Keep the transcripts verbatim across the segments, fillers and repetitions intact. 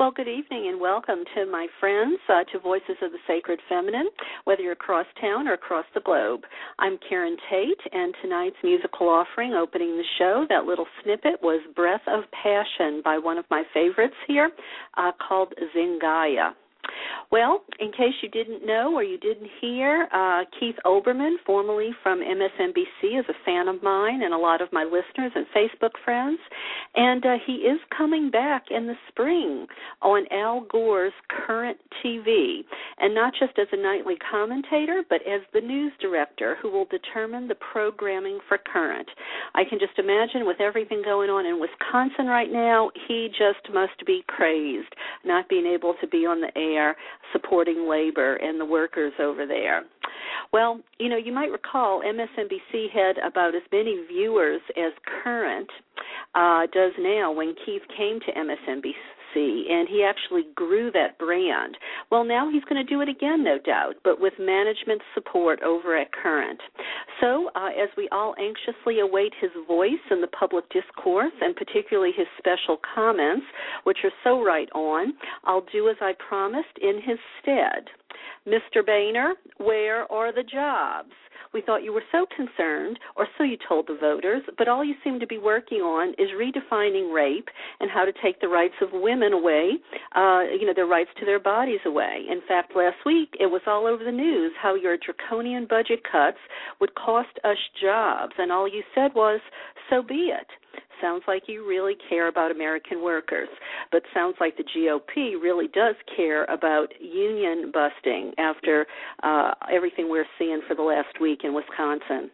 Well, good evening and welcome to my friends uh, to Voices of the Sacred Feminine, whether you're across town or across the globe. I'm Karen Tate, and tonight's musical offering opening the show, that little snippet, was Breath of Passion by one of my favorites here uh, called Zingaya. Well, in case you didn't know or you didn't hear, uh, Keith Olbermann, formerly from M S N B C, is a fan of mine and a lot of my listeners and Facebook friends, and uh, he is coming back in the spring on Al Gore's Current T V, and not just as a nightly commentator, but as the news director who will determine the programming for Current. I can just imagine with everything going on in Wisconsin right now, he just must be crazed, not being able to be on the air supporting labor and the workers over there. Well, you know, you might recall M S N B C had about as many viewers as Current uh, does now when Keith came to M S N B C, and he actually grew that brand. Well, now he's going to do it again, no doubt, but with management support over at Current. So uh, as we all anxiously await his voice in the public discourse, and particularly his special comments, which are so right on, I'll do as I promised in his stead. Mister Boehner, where are the jobs? We thought you were so concerned, or so you told the voters, but all you seem to be working on is redefining rape and how to take the rights of women away, uh, you know, their rights to their bodies away. In fact, last week it was all over the news how your draconian budget cuts would cost us jobs, and all you said was, so be it. Sounds like you really care about American workers, but sounds like the G O P really does care about union busting after uh, everything we're seeing for the last week in Wisconsin,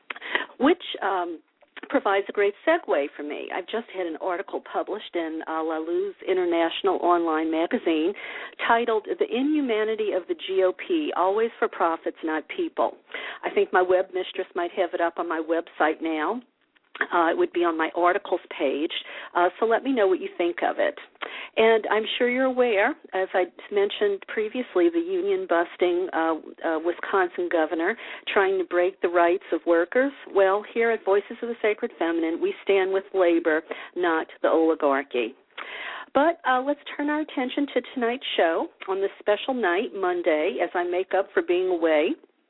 which um, provides a great segue for me. I've just had an article published in uh, La Luz International Online Magazine titled The Inhumanity of the G O P, Always for Profits, Not People. I think my web mistress might have it up on my website now. Uh, it would be on my articles page, uh, so let me know what you think of it. And I'm sure you're aware, as I mentioned previously, the union-busting uh, uh, Wisconsin governor trying to break the rights of workers. Well, here at Voices of the Sacred Feminine, we stand with labor, not the oligarchy. But uh, let's turn our attention to tonight's show on this special night, Monday, as I make up for being away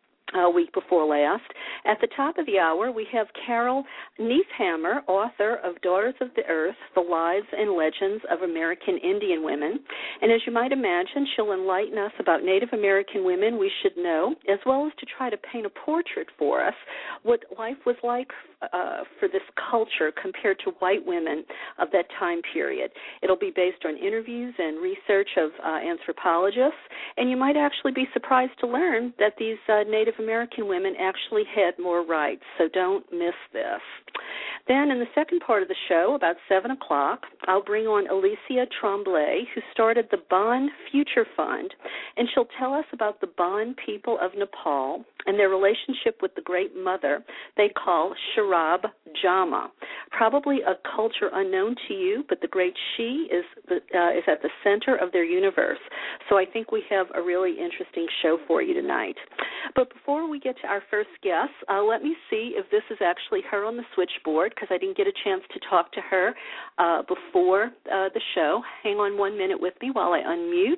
a week before last. At the top of the hour, we have Carol Neefhammer, author of Daughters of the Earth, The Lives and Legends of American Indian Women. And as you might imagine, she'll enlighten us about Native American women we should know, as well as to try to paint a portrait for us what life was like uh, for this culture compared to white women of that time period. It'll be based on interviews and research of uh, anthropologists, and you might actually be surprised to learn that these uh, Native American women actually had more rights, so don't miss this. Then in the second part of the show, about seven o'clock, I'll bring on Alicia Tremblay, who started the Bon Future Fund, and she'll tell us about the Bon people of Nepal and their relationship with the Great Mother they call Sharab Jama. Probably a culture unknown to you, but the Great She is, the, uh, is at the center of their universe. So I think we have a really interesting show for you tonight. But before we get to our first guest, uh, let me see if this is actually her on the switchboard, because I didn't get a chance to talk to her uh, before uh, the show. Hang on one minute with me while I unmute.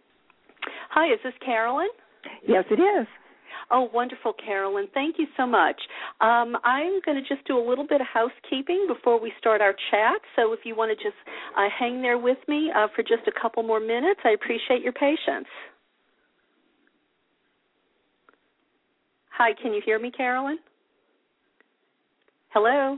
Hi, is this Carolyn? Yes, it is. Oh, wonderful, Carolyn. Thank you so much. Um, I'm going to just do a little bit of housekeeping before we start our chat, so if you want to just uh, hang there with me uh, for just a couple more minutes, I appreciate your patience. Hi, can you hear me, Carolyn? Hello?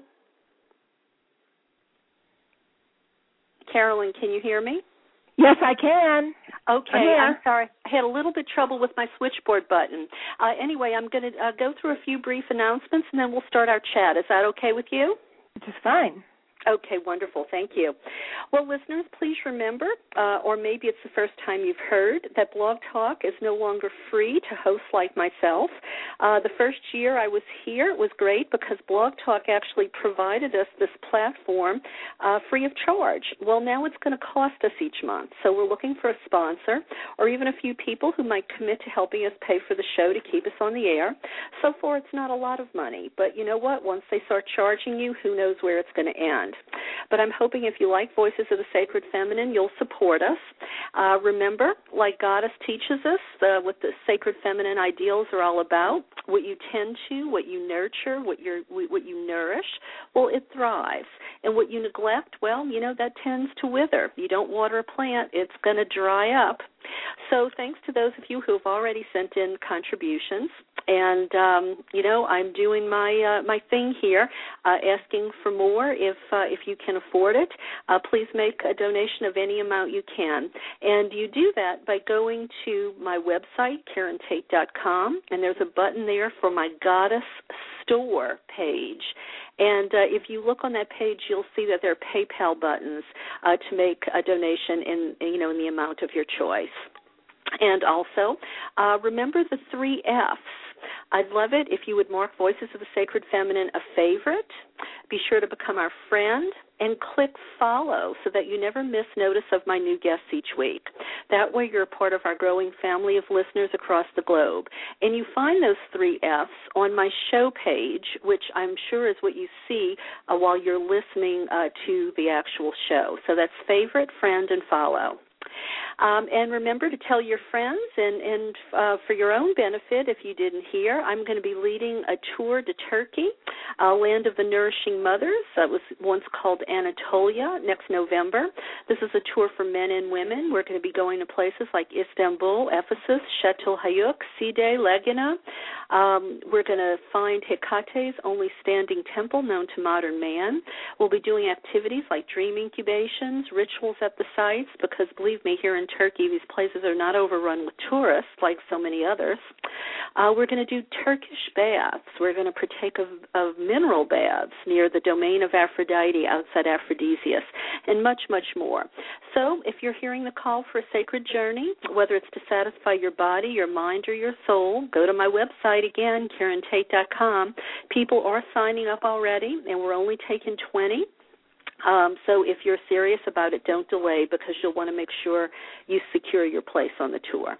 Carolyn, can you hear me? Yes, I can. Okay, I'm sorry. I had a little bit trouble with my switchboard button. Uh, anyway, I'm going to uh, go through a few brief announcements, and then we'll start our chat. Is that okay with you? It's fine. Okay, wonderful. Thank you. Well, listeners, please remember, uh, or maybe it's the first time you've heard, that Blog Talk is no longer free to hosts like myself. Uh, the first year I was here, it was great because Blog Talk actually provided us this platform uh, free of charge. Well, now it's going to cost us each month, so we're looking for a sponsor or even a few people who might commit to helping us pay for the show to keep us on the air. So far, it's not a lot of money, but you know what? Once they start charging you, who knows where it's going to end. friend. But I'm hoping if you like Voices of the Sacred Feminine, you'll support us. Uh, remember, like Goddess teaches us, uh, what the sacred feminine ideals are all about, what you tend to, what you nurture, what, you're, what you nourish, well, it thrives. And what you neglect, well, you know, that tends to wither. You don't water a plant, it's going to dry up. So thanks to those of you who have already sent in contributions. And, um, you know, I'm doing my uh, my thing here, uh, asking for more if uh, if you can afford it. Uh, please make a donation of any amount you can. And you do that by going to my website, Karen Tate dot com, and there's a button there for my Goddess Store page. And uh, if you look on that page, you'll see that there are PayPal buttons uh, to make a donation in, you know, in the amount of your choice. And also, uh, remember the three F's. I'd love it if you would mark Voices of the Sacred Feminine a favorite. Be sure to become our friend and click follow so that you never miss notice of my new guests each week. That way you're a part of our growing family of listeners across the globe. And you find those three F's on my show page, which I'm sure is what you see uh, while you're listening uh, to the actual show. So that's favorite, friend, and follow. Um, and remember to tell your friends, and, and uh, for your own benefit, if you didn't hear, I'm going to be leading a tour to Turkey, uh, land of the nourishing mothers. That was once called Anatolia, next November. This is a tour for men and women. We're going to be going to places like Istanbul, Ephesus, Çatalhöyük, Side, Legina. Um, we're going to find Hecate's only standing temple known to modern man. We'll be doing activities like dream incubations, rituals at the sites, because believe me, here in Turkey, these places are not overrun with tourists like so many others. Uh, we're going to do Turkish baths. We're going to partake of, of mineral baths near the domain of Aphrodite outside Aphrodisias, and much, much more. So if you're hearing the call for a sacred journey, whether it's to satisfy your body, your mind, or your soul, go to my website again, Karen Tate dot com. People are signing up already, and we're only taking twenty. Um, so if you're serious about it, don't delay, because you'll want to make sure you secure your place on the tour.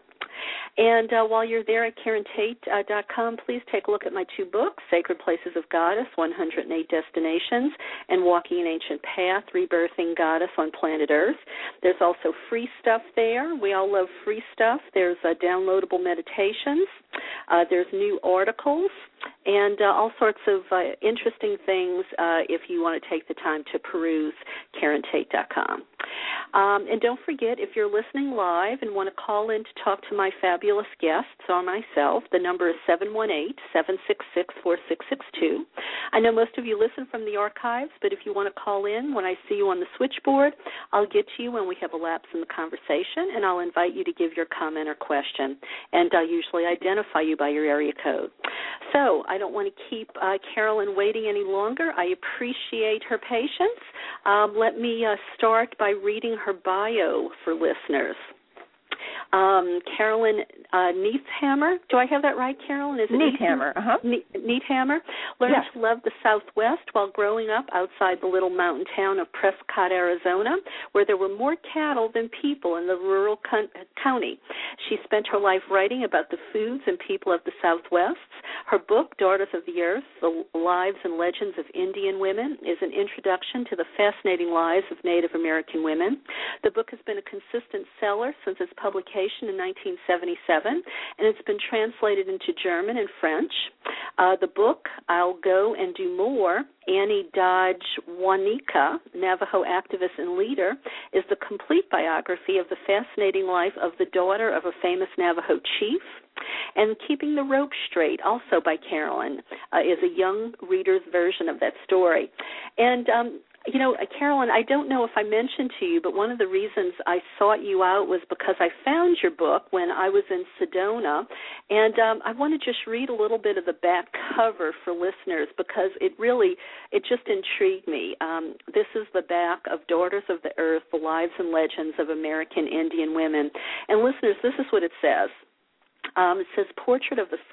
And uh, while you're there at Karen Tate dot com, please take a look at my two books, Sacred Places of Goddess, one hundred eight Destinations, and Walking an Ancient Path, Rebirthing Goddess on Planet Earth. There's also free stuff there. We all love free stuff. There's uh, downloadable meditations. Uh, there's new articles, and uh, all sorts of uh, interesting things uh, if you want to take the time to peruse Karen Tate dot com. Um, and don't forget, if you're listening live and want to call in to talk to my fabulous guests or myself, the number is seven one eight, seven six six, four six six two. I know most of you listen from the archives, but if you want to call in when I see you on the switchboard, I'll get to you when we have a lapse in the conversation, and I'll invite you to give your comment or question, and I'll usually identify you by your area code. So I don't want to keep uh, Carolyn waiting any longer. I appreciate her patience. Um, let me uh, start by reading her bio for listeners. Um, Carolyn uh, Neithammer. Do I have that right, Carolyn? Is it Neithammer? Uh-huh. Neithammer learned yes. to love the Southwest while growing up outside the little mountain town of Prescott, Arizona, where there were more cattle than people in the rural con- county. She spent her life writing about the foods and people of the Southwest. Her book, Daughters of the Earth, The Lives and Legends of Indian Women, is an introduction to the fascinating lives of Native American women. The book has been a consistent seller since its publication in nineteen seventy-seven, and it's been translated into German and French. Uh, the book, I'll Go and Do More, Annie Dodge Wanika, Navajo activist and leader, is the complete biography of the fascinating life of the daughter of a famous Navajo chief. And Keeping the Rope Straight, also by Carolyn, uh, is a young reader's version of that story. And, um, you know, Carolyn, I don't know if I mentioned to you, but one of the reasons I sought you out was because I found your book when I was in Sedona, and um, I want to just read a little bit of the back cover for listeners because it really, it just intrigued me. Um, this is the back of Daughters of the Earth, The Lives and Legends of American Indian Women. And listeners, this is what it says. Um, it says, Portrait of the First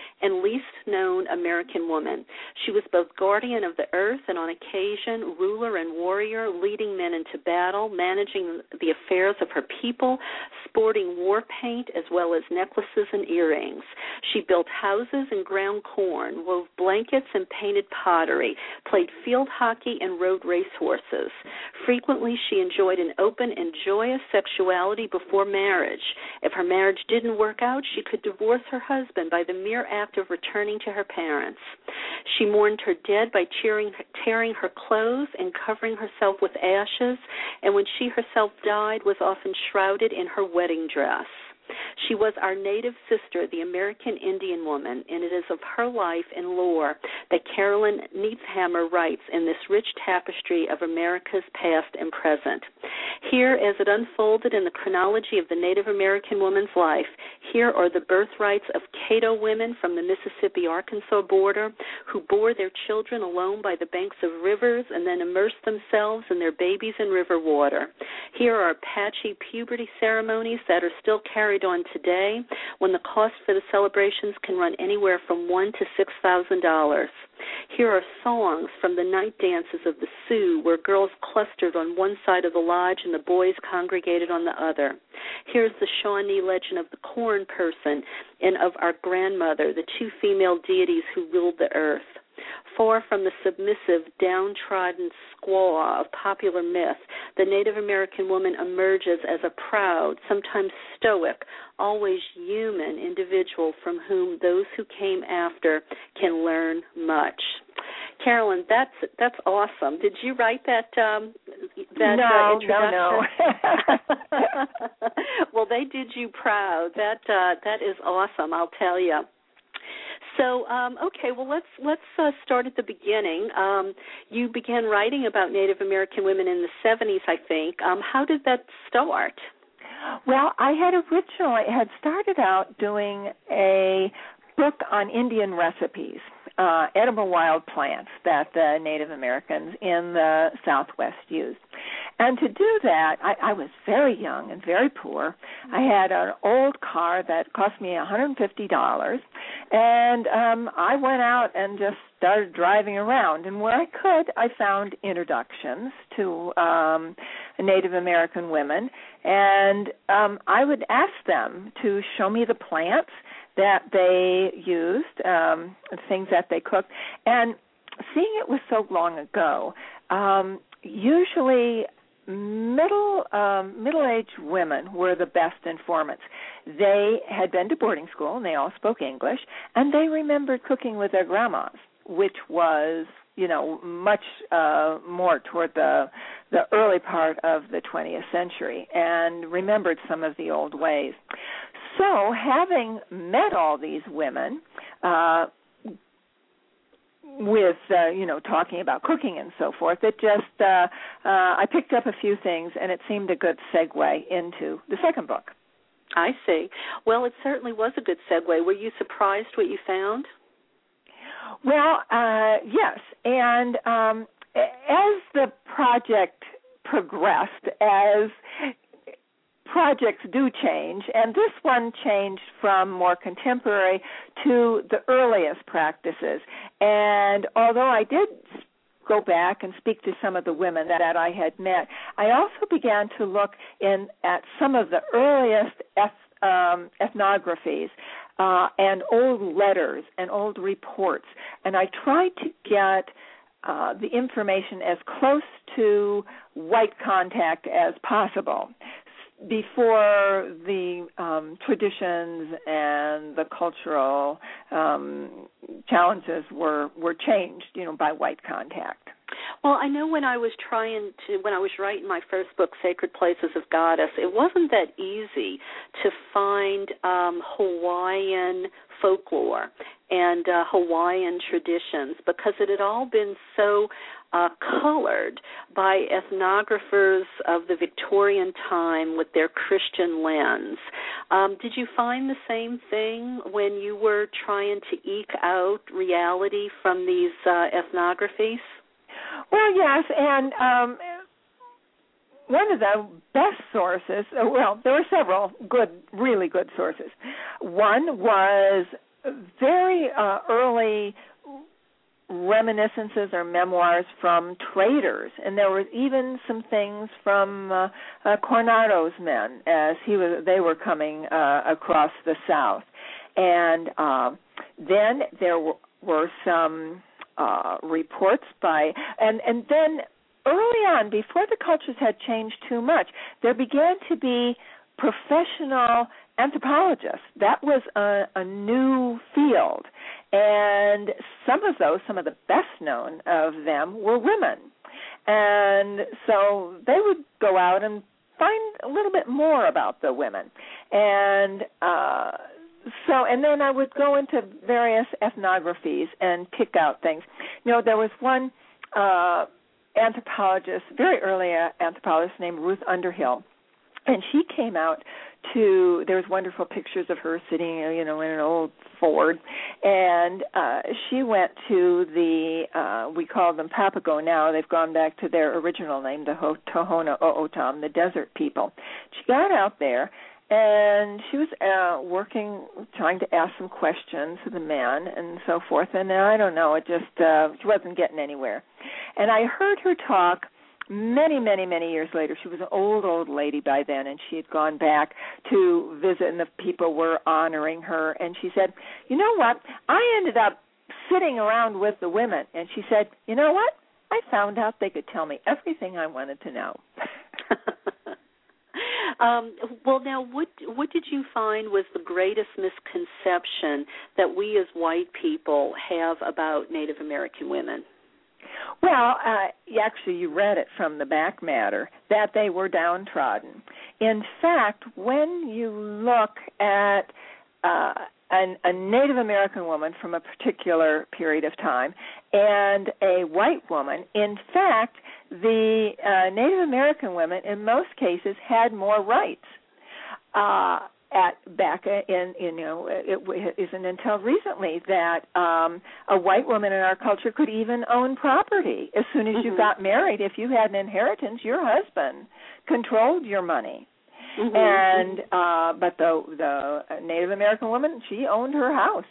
and least known American woman. She was both guardian of the earth and on occasion ruler and warrior, leading men into battle, managing the affairs of her people, sporting war paint as well as necklaces and earrings. She built houses and ground corn, wove blankets and painted pottery, played field hockey and rode racehorses. Frequently, she enjoyed an open and joyous sexuality before marriage. If her marriage didn't work out, she could divorce her husband by the mere act of returning to her parents. She mourned her dead by tearing, tearing her clothes and covering herself with ashes, and when she herself died, was often shrouded in her wedding dress. She was our native sister, the American Indian woman, and it is of her life and lore that Carolyn Needhammer writes in this rich tapestry of America's past and present. Here, as it unfolded in the chronology of the Native American woman's life, here are the birthrights of Caddo women from the Mississippi-Arkansas border who bore their children alone by the banks of rivers and then immersed themselves and their babies in river water. Here are Apache puberty ceremonies that are still carried on today, when the cost for the celebrations can run anywhere from one to six thousand dollars. Here are songs from the night dances of the Sioux, where girls clustered on one side of the lodge and the boys congregated on the other. Here's the Shawnee legend of the corn person and of our grandmother, the two female deities who ruled the earth. Far from the submissive, downtrodden squaw of popular myth, the Native American woman emerges as a proud, sometimes stoic, always human individual from whom those who came after can learn much. Carolyn, that's that's awesome. Did you write that um, that no, uh, introduction? No, no. Well, they did you proud. That uh, that is awesome, I'll tell you. So, um, okay, well, let's let's uh, start at the beginning. Um, you began writing about Native American women in the seventies, I think. Um, how did that start? Well, I had originally had started out doing a book on Indian recipes, uh, edible wild plants that the Native Americans in the Southwest used. And to do that, I, I was very young and very poor. I had an old car that cost me one hundred fifty dollars, and um, I went out and just started driving around. And where I could, I found introductions to um, Native American women, and um, I would ask them to show me the plants that they used, um, things that they cooked. And seeing it was so long ago, um, usually middle um, middle-aged women were the best informants. They had been to boarding school, and they all spoke English, and they remembered cooking with their grandmas, which was, you know, much uh, more toward the the early part of the twentieth century, and remembered some of the old ways. So, having met all these women, uh, with, uh, you know, talking about cooking and so forth, it just, uh, uh, I picked up a few things, and it seemed a good segue into the second book. I see. Well, it certainly was a good segue. Were you surprised what you found? Well, uh, yes, and um, as the project progressed, as projects do change, and this one changed from more contemporary to the earliest practices. And although I did go back and speak to some of the women that I had met, I also began to look in at some of the earliest eth- um, ethnographies uh, and old letters and old reports, and I tried to get uh, the information as close to white contact as possible before the um, traditions and the cultural um, challenges were were changed, you know, by white contact. Well, I know when I was trying to, when I was writing my first book, Sacred Places of Goddess, it wasn't that easy to find um, Hawaiian folklore and uh, Hawaiian traditions because it had all been so uh, colored by ethnographers of the Victorian time with their Christian lens. Um, did you find the same thing when you were trying to eke out reality from these uh, ethnographies? Well, yes, and um, one of the best sources, well, there were several good, really good sources. One was very uh, early reminiscences or memoirs from traders, and there was even some things from uh, uh, Coronado's men as he was they were coming uh, across the South. And uh, then there w- were some uh, reports by, and, and then early on, before the cultures had changed too much, there began to be professional anthropologists. That was a, a new field. And some of those, some of the best known of them, were women. And so they would go out and find a little bit more about the women. And uh, so, and then I would go into various ethnographies and pick out things. You know, there was one uh, anthropologist, very early anthropologist named Ruth Underhill, and she came out to, there's wonderful pictures of her sitting, you know, in an old Ford, and uh, she went to the, uh, we call them Papago now, they've gone back to their original name, the Tohono O'odham, the desert people. She got out there, and she was uh, working, trying to ask some questions to the men and so forth, and I don't know, it just, uh, she wasn't getting anywhere. And I heard her talk many, many, many years later. She was an old, old lady by then, and she had gone back to visit, and the people were honoring her. And she said, you know what, I ended up sitting around with the women. And she said, you know what, I found out they could tell me everything I wanted to know. um, well, now, what what did you find was the greatest misconception that we as white people have about Native American women? Well, uh, actually, you read it from the back matter, that they were downtrodden. In fact, when you look at uh, an, a Native American woman from a particular period of time and a white woman, in fact, the uh, Native American women, in most cases, had more rights. Uh, At back in, you know, it, it isn't until recently that um, a white woman in our culture could even own property. As soon as mm-hmm. you got married, if you had an inheritance, your husband controlled your money. Mm-hmm. And uh, but the the Native American woman, she owned her house.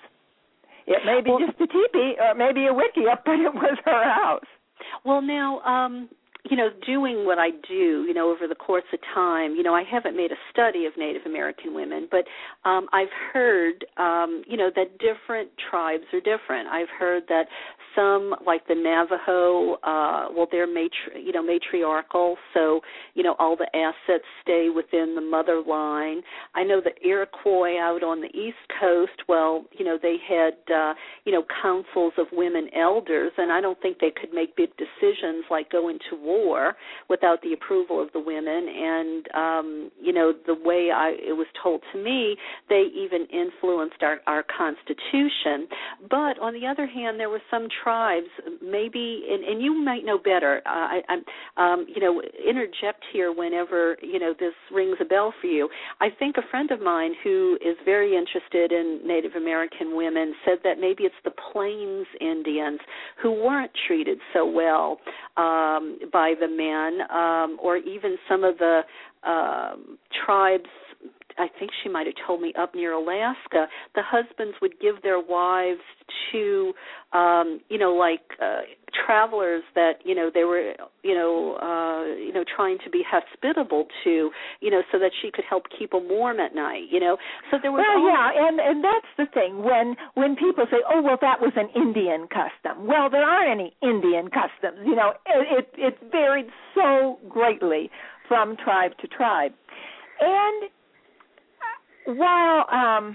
It may be well, just a teepee or maybe a wickiup, but it was her house. Well, now. Um You know, doing what I do, you know, over the course of time, you know, I haven't made a study of Native American women, but um, I've heard, um, you know, that different tribes are different. I've heard that some, like the Navajo, uh, well, they're, matri- you know, matriarchal, so, you know, all the assets stay within the mother line. I know the Iroquois out on the East Coast, well, you know, they had, uh, you know, councils of women elders, and I don't think they could make big decisions like go into war without the approval of the women. And, um, you know, the way I, it was told to me, they even influenced our, our Constitution. But on the other hand, there were some tribes, maybe, and, and you might know better, uh, I, I'm, um, you know, interject here whenever, you know, this rings a bell for you. I think a friend of mine who is very interested in Native American women said that maybe it's the Plains Indians who weren't treated so well um, by the men, um, or even some of the uh, tribes, I think she might have told me up near Alaska, the husbands would give their wives to, um, you know, like uh, travelers that, you know, they were, you know, uh, you know, trying to be hospitable to, you know, so that she could help keep them warm at night, you know. So there was. Well, all yeah, and and that's the thing. When when people say, oh, well, that was an Indian custom. Well, there aren't any Indian customs. You know, it it, it varied so greatly from tribe to tribe, and while um,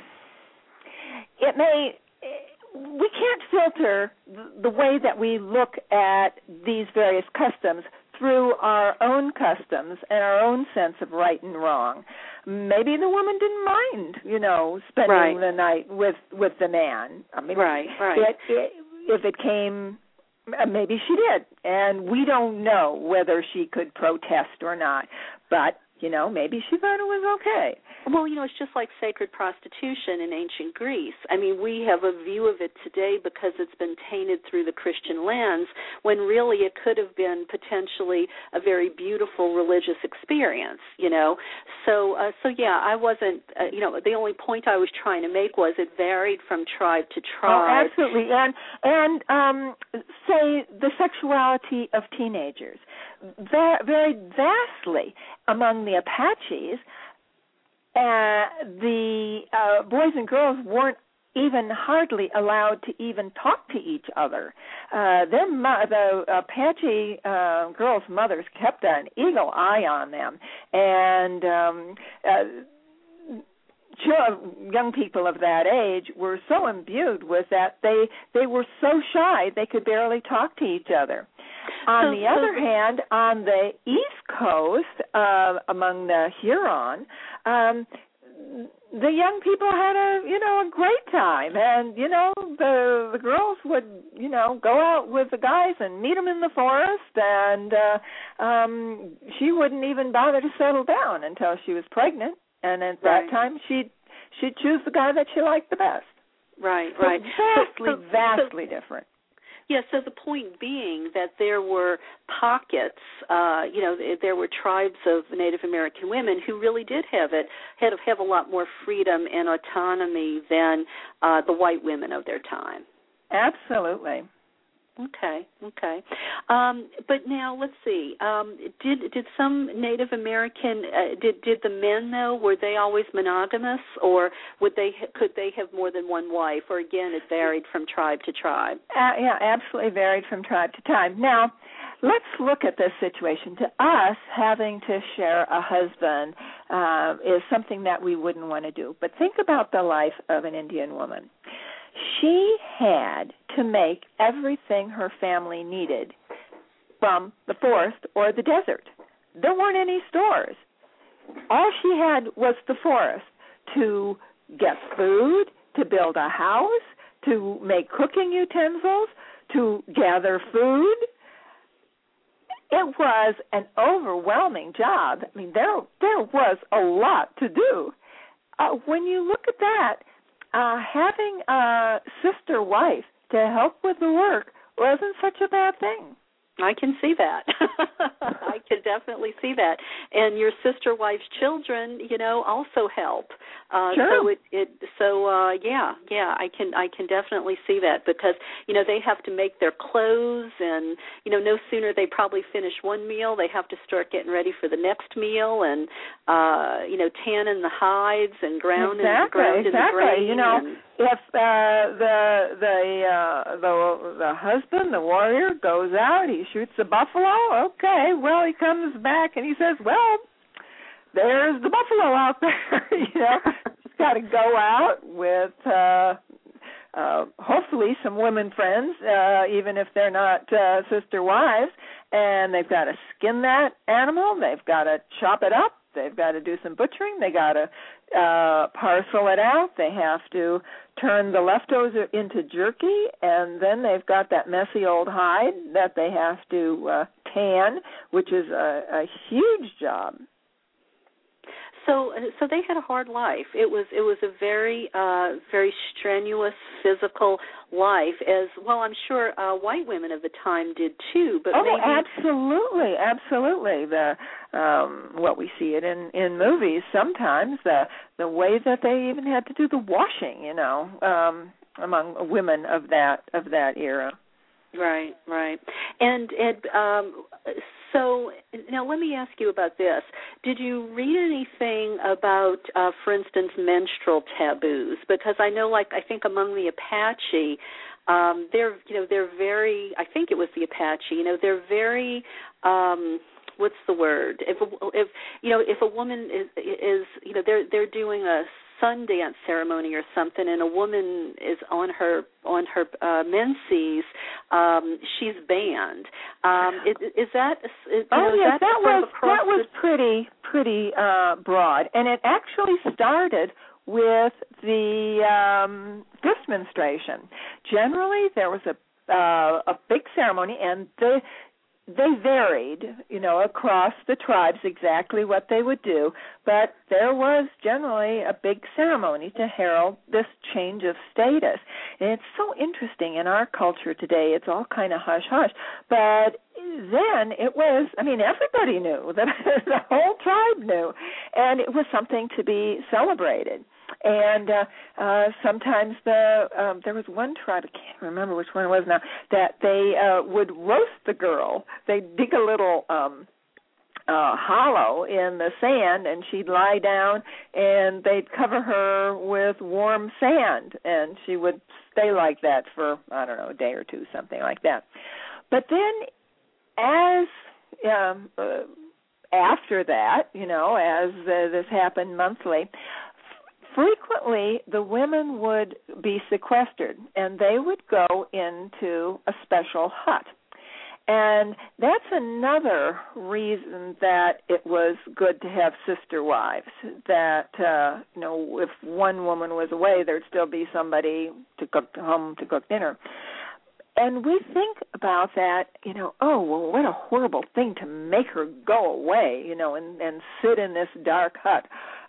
it may, we can't filter the way that we look at these various customs through our own customs and our own sense of right and wrong. Maybe the woman didn't mind, you know, spending right. the night with, with the man. I mean, right, right. It, it, if it came, maybe she did, and we don't know whether she could protest or not. But you know, maybe she thought it was okay. Well, you know, it's just like sacred prostitution in ancient Greece. I mean, we have a view of it today because it's been tainted through the Christian lens, when really it could have been potentially a very beautiful religious experience, you know. So, uh, so yeah, I wasn't, uh, you know, the only point I was trying to make was it varied from tribe to tribe. Oh, absolutely. And, and um, say, the sexuality of teenagers var- varied vastly among the Apaches. Uh, the uh, boys and girls weren't even hardly allowed to even talk to each other. Uh, their mo- the Apache uh, girls' mothers kept an eagle eye on them, and um, uh, young people of that age were so imbued with that they they were so shy they could barely talk to each other. On so, the other so, hand, on the East Coast, uh, among the Huron, um, the young people had a you know a great time, and you know the the girls would you know go out with the guys and meet them in the forest, and uh, um, she wouldn't even bother to settle down until she was pregnant, and at right. that time she'd she'd choose the guy that she liked the best. Right, so right. Vastly, so, so, vastly so, different. Yeah, so the point being that there were pockets, uh, you know, there were tribes of Native American women who really did have it, had have a lot more freedom and autonomy than uh, the white women of their time. Absolutely. Okay, okay. Um, but now let's see. Um, did did some Native American uh, did did the men though? Were they always monogamous, or would they could they have more than one wife? Or again, it varied from tribe to tribe. Uh, yeah, absolutely varied from tribe to tribe. Now, let's look at this situation. To us, having to share a husband uh, is something that we wouldn't want to do. But think about the life of an Indian woman. She had to make everything her family needed from the forest or the desert. There weren't any stores. All she had was the forest to get food, to build a house, to make cooking utensils, to gather food. It was an overwhelming job. I mean, there there was a lot to do. Uh, when you look at that, Uh, having a sister wife to help with the work wasn't such a bad thing. I can see that. I can definitely see that. And your sister wife's children, you know, also help. Uh, sure. So it, it so uh, yeah, yeah, I can I can definitely see that, because you know they have to make their clothes, and you know no sooner they probably finish one meal, they have to start getting ready for the next meal, and uh, you know tanning the hides and grounding exactly, grounding exactly. the grain. You know, and, if uh, the the uh, the the husband, the warrior, goes out, he shoots a buffalo. Okay, well he comes back and he says, "Well, there's the buffalo out there." You know, just got to go out with uh, uh, hopefully some women friends, uh, even if they're not uh, sister wives, and they've got to skin that animal. They've got to chop it up. They've got to do some butchering. They got to uh, parcel it out. They have to turn the leftovers into jerky, and then they've got that messy old hide that they have to uh, tan, which is a, a huge job. So, so they had a hard life. It was, it was a very, uh, very strenuous physical life. As well, I'm sure uh, white women of the time did too. But oh, maybe... absolutely, absolutely. The um, what we see it in, in movies sometimes. The the way that they even had to do the washing, you know, um, among women of that of that era. Right, right. And, and um, so now let me ask you about this. Did you read anything about, uh, for instance, menstrual taboos? Because I know, like, I think among the Apache, um, they're, you know, they're very, I think it was the Apache, you know, they're very, um, what's the word? If, if you know, if a woman is, is, you know, they're they're doing a Sundance ceremony or something, and a woman is on her on her uh, menses, um, she's banned. Um, is, is that? Is, oh know, yes, is that, that was that the... was pretty pretty uh, broad, and it actually started with the um, fifth menstruation. Generally, there was a uh, a big ceremony, and the they varied, you know, across the tribes exactly what they would do, but there was generally a big ceremony to herald this change of status. And it's so interesting in our culture today. It's all kind of hush-hush. But then it was, I mean, everybody knew, that the whole tribe knew, and it was something to be celebrated. And uh, uh, sometimes the um, there was one tribe, I can't remember which one it was now, that they uh, would roast the girl. They'd dig a little um, uh, hollow in the sand, and she'd lie down, and they'd cover her with warm sand, and she would stay like that for, I don't know, a day or two, something like that. But then as um, uh, after that, you know, as uh, this happened monthly, frequently the women would be sequestered, and they would go into a special hut. And that's another reason that it was good to have sister wives, that, uh, you know, if one woman was away, there'd still be somebody to cook home to cook dinner. And we think about that, you know, oh, well, what a horrible thing to make her go away, you know, and, and sit in this dark hut.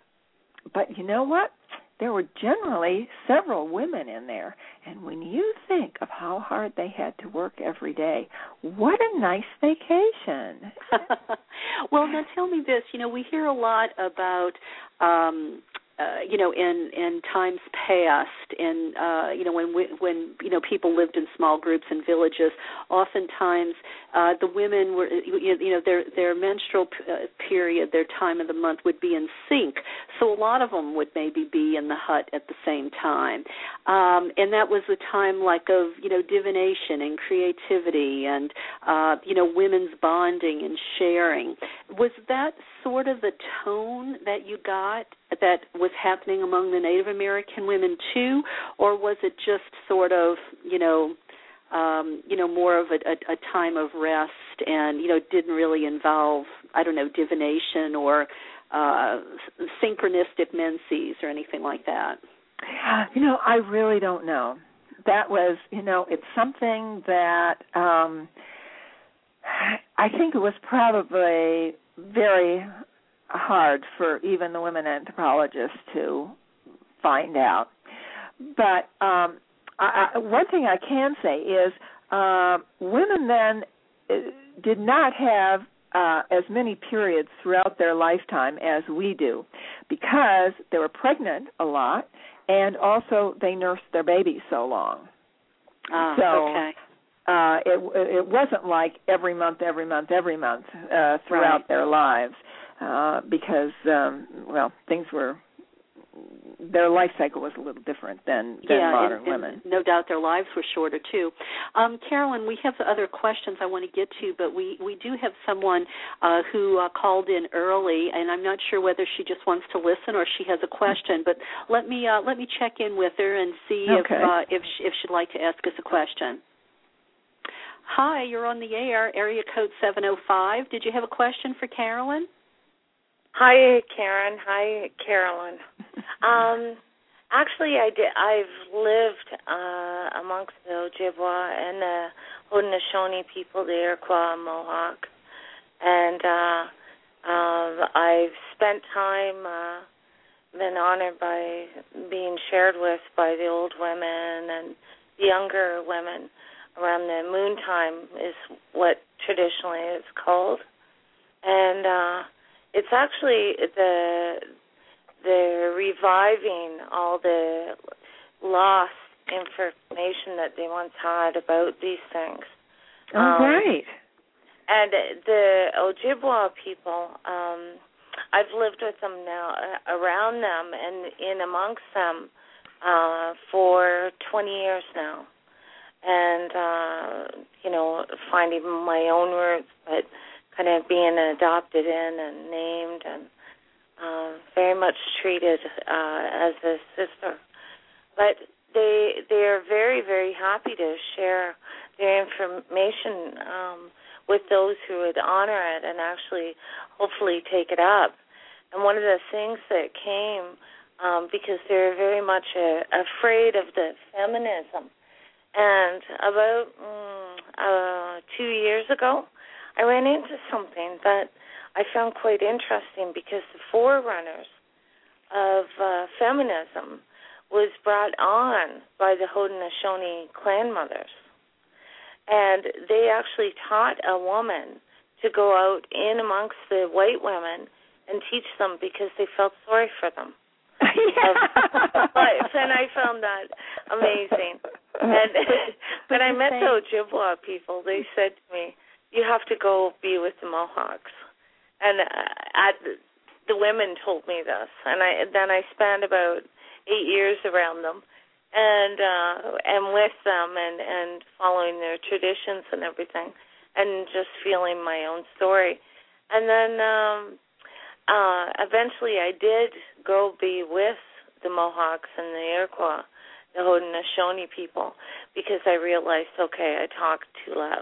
But you know what? There were generally several women in there. And when you think of how hard they had to work every day, what a nice vacation. Well, now tell me this. You know, we hear a lot about, um, uh, you know, in, in times past, in, uh, you know, when, we, when, you know, people lived in small groups in villages, oftentimes uh, the women were, you know, their, their menstrual p- uh, period, their time of the month would be in sync. So a lot of them would maybe be in the hut at the same time. Um, and that was a time like of, you know, divination and creativity and, uh, you know, women's bonding and sharing. Was that sort of the tone that you got that was happening among the Native American women too, or was it just sort of, you know, um, you know, more of a, a, a time of rest and, you know, didn't really involve, I don't know, divination or uh, synchronistic menses or anything like that? You know, I really don't know. That was, you know, it's something that um, I think it was probably very hard for even the women anthropologists to find out. But um, I, I, one thing I can say is uh, women then did not have uh, as many periods throughout their lifetime as we do, because they were pregnant a lot, and also they nursed their babies so long. Ah, so okay. uh, it, it wasn't like every month, every month, every month uh, throughout right. their lives. Uh, because, um, well, things were, their life cycle was a little different than, than yeah, modern and, women. And no doubt their lives were shorter, too. Um, Carolyn, we have other questions I want to get to, but we, we do have someone uh, who uh, called in early, and I'm not sure whether she just wants to listen or she has a question, but let me uh, let me check in with her and see okay. if, uh, if, she, if she'd like to ask us a question. Hi, you're on the air, area code seven oh five. Did you have a question for Carolyn? Hi, Karen. Hi, Carolyn. Um, actually, I did. I've lived uh, amongst the Ojibwa and the Haudenosaunee people, the Iroquois, Mohawk, and uh, um, I've spent time, uh, been honored by being shared with by the old women and the younger women around the moon time is what traditionally is called, and. Uh, It's actually the the reviving all the lost information that they once had about these things. Oh, um, right. And the Ojibwa people, um, I've lived with them now, uh, around them and in amongst them uh, for twenty years now. And, uh, you know, finding my own roots, but kind of being adopted in and named and uh, very much treated uh, as a sister. But they they are very, very happy to share their information um, with those who would honor it and actually hopefully take it up. And one of the things that came, um, because they're very much uh, afraid of the feminism, and about mm, uh, two years ago, I ran into something that I found quite interesting, because the forerunners of uh, feminism was brought on by the Haudenosaunee clan mothers. And they actually taught a woman to go out in amongst the white women and teach them, because they felt sorry for them. Life, and I found that amazing. And when I met the Ojibwa people, they said to me, "You have to go be with the Mohawks." And uh, at the, the women told me this, and I then I spent about eight years around them, and uh, and with them, and and following their traditions and everything, and just feeling my own story. And then um, uh, eventually, I did go be with the Mohawks and the Iroquois, the Haudenosaunee people, because I realized, okay, I talk too loud.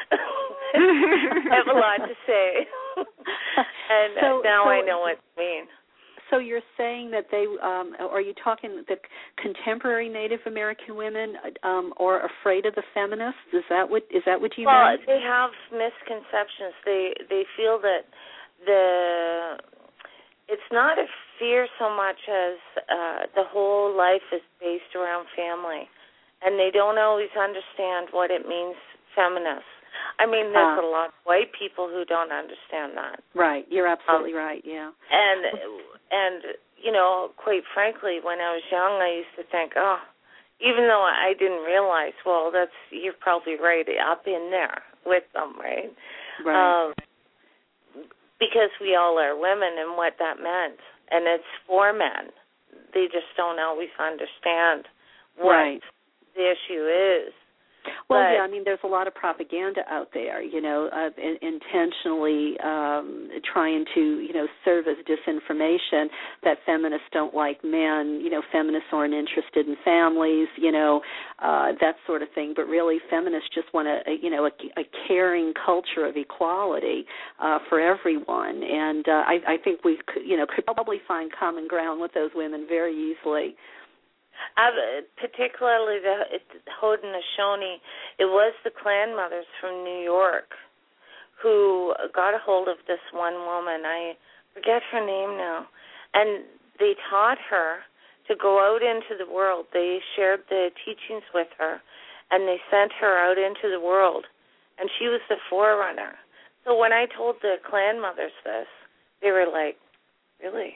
I have a lot to say, and so, now so, I know what it means. So you're saying that they, um, are you talking the contemporary Native American women um, are afraid of the feminists? Is that what is that what you well, mean? Well, they have misconceptions. They they feel that the it's not a fear so much as uh, the whole life is based around family, and they don't always understand what it means, feminist. I mean, there's uh, a lot of white people who don't understand that. Right, you're absolutely um, right, yeah. And, and you know, quite frankly, when I was young, I used to think, oh, even though I didn't realize, well, that's you're probably right, up in there with them, right? Right. Um, because we all are women and what that meant. And it's for men. They just don't always understand what right. the issue is. Well, but, yeah, I mean, there's a lot of propaganda out there, you know, uh, in, intentionally um, trying to, you know, serve as disinformation that feminists don't like men, you know, feminists aren't interested in families, you know, uh, that sort of thing. But really, feminists just want a, a you know, a, a caring culture of equality uh, for everyone. And uh, I, I think we, could, you know, could probably find common ground with those women very easily. Uh, particularly the Haudenosaunee, it was the clan mothers from New York who got a hold of this one woman. I forget her name now. And they taught her to go out into the world. They shared the teachings with her, and they sent her out into the world. And she was the forerunner. So when I told the clan mothers this, they were like, really?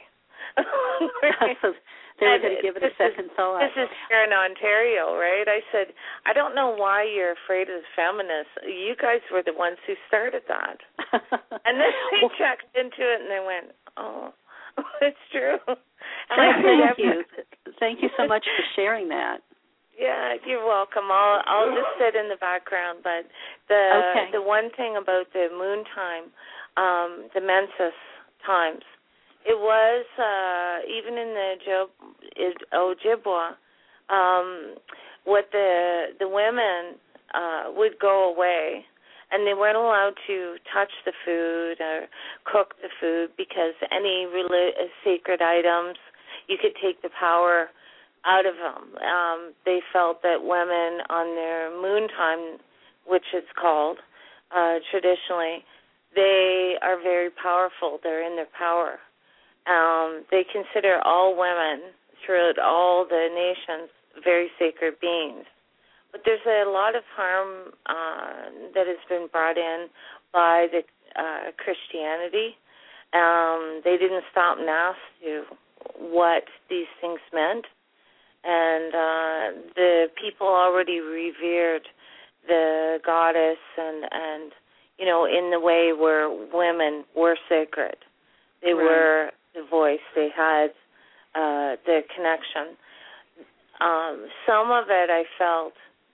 They were going to give it a second is, thought. This is here in Ontario, right? I said, I don't know why you're afraid of the feminists. You guys were the ones who started that. And then they well, checked into it, and they went, oh, it's true. And I thank you. Thank you so much for sharing that. Yeah, you're welcome. I'll I'll just sit in the background. But the okay. the one thing about the moon time, um, the menses times, it was, uh, even in the Ojibwa, um, what the the women uh, would go away, and they weren't allowed to touch the food or cook the food, because any relig- sacred items, you could take the power out of them. Um, they felt that women on their moon time, which it's called uh, traditionally, they are very powerful. They're in their power. Um, they consider all women throughout all the nations very sacred beings. But there's a lot of harm uh, that has been brought in by the uh, Christianity. Um, they didn't stop and ask you what these things meant. And uh, the people already revered the goddess and, and, you know, in the way where women were sacred. They right. were the voice. They had uh, the connection. Um, some of it I felt,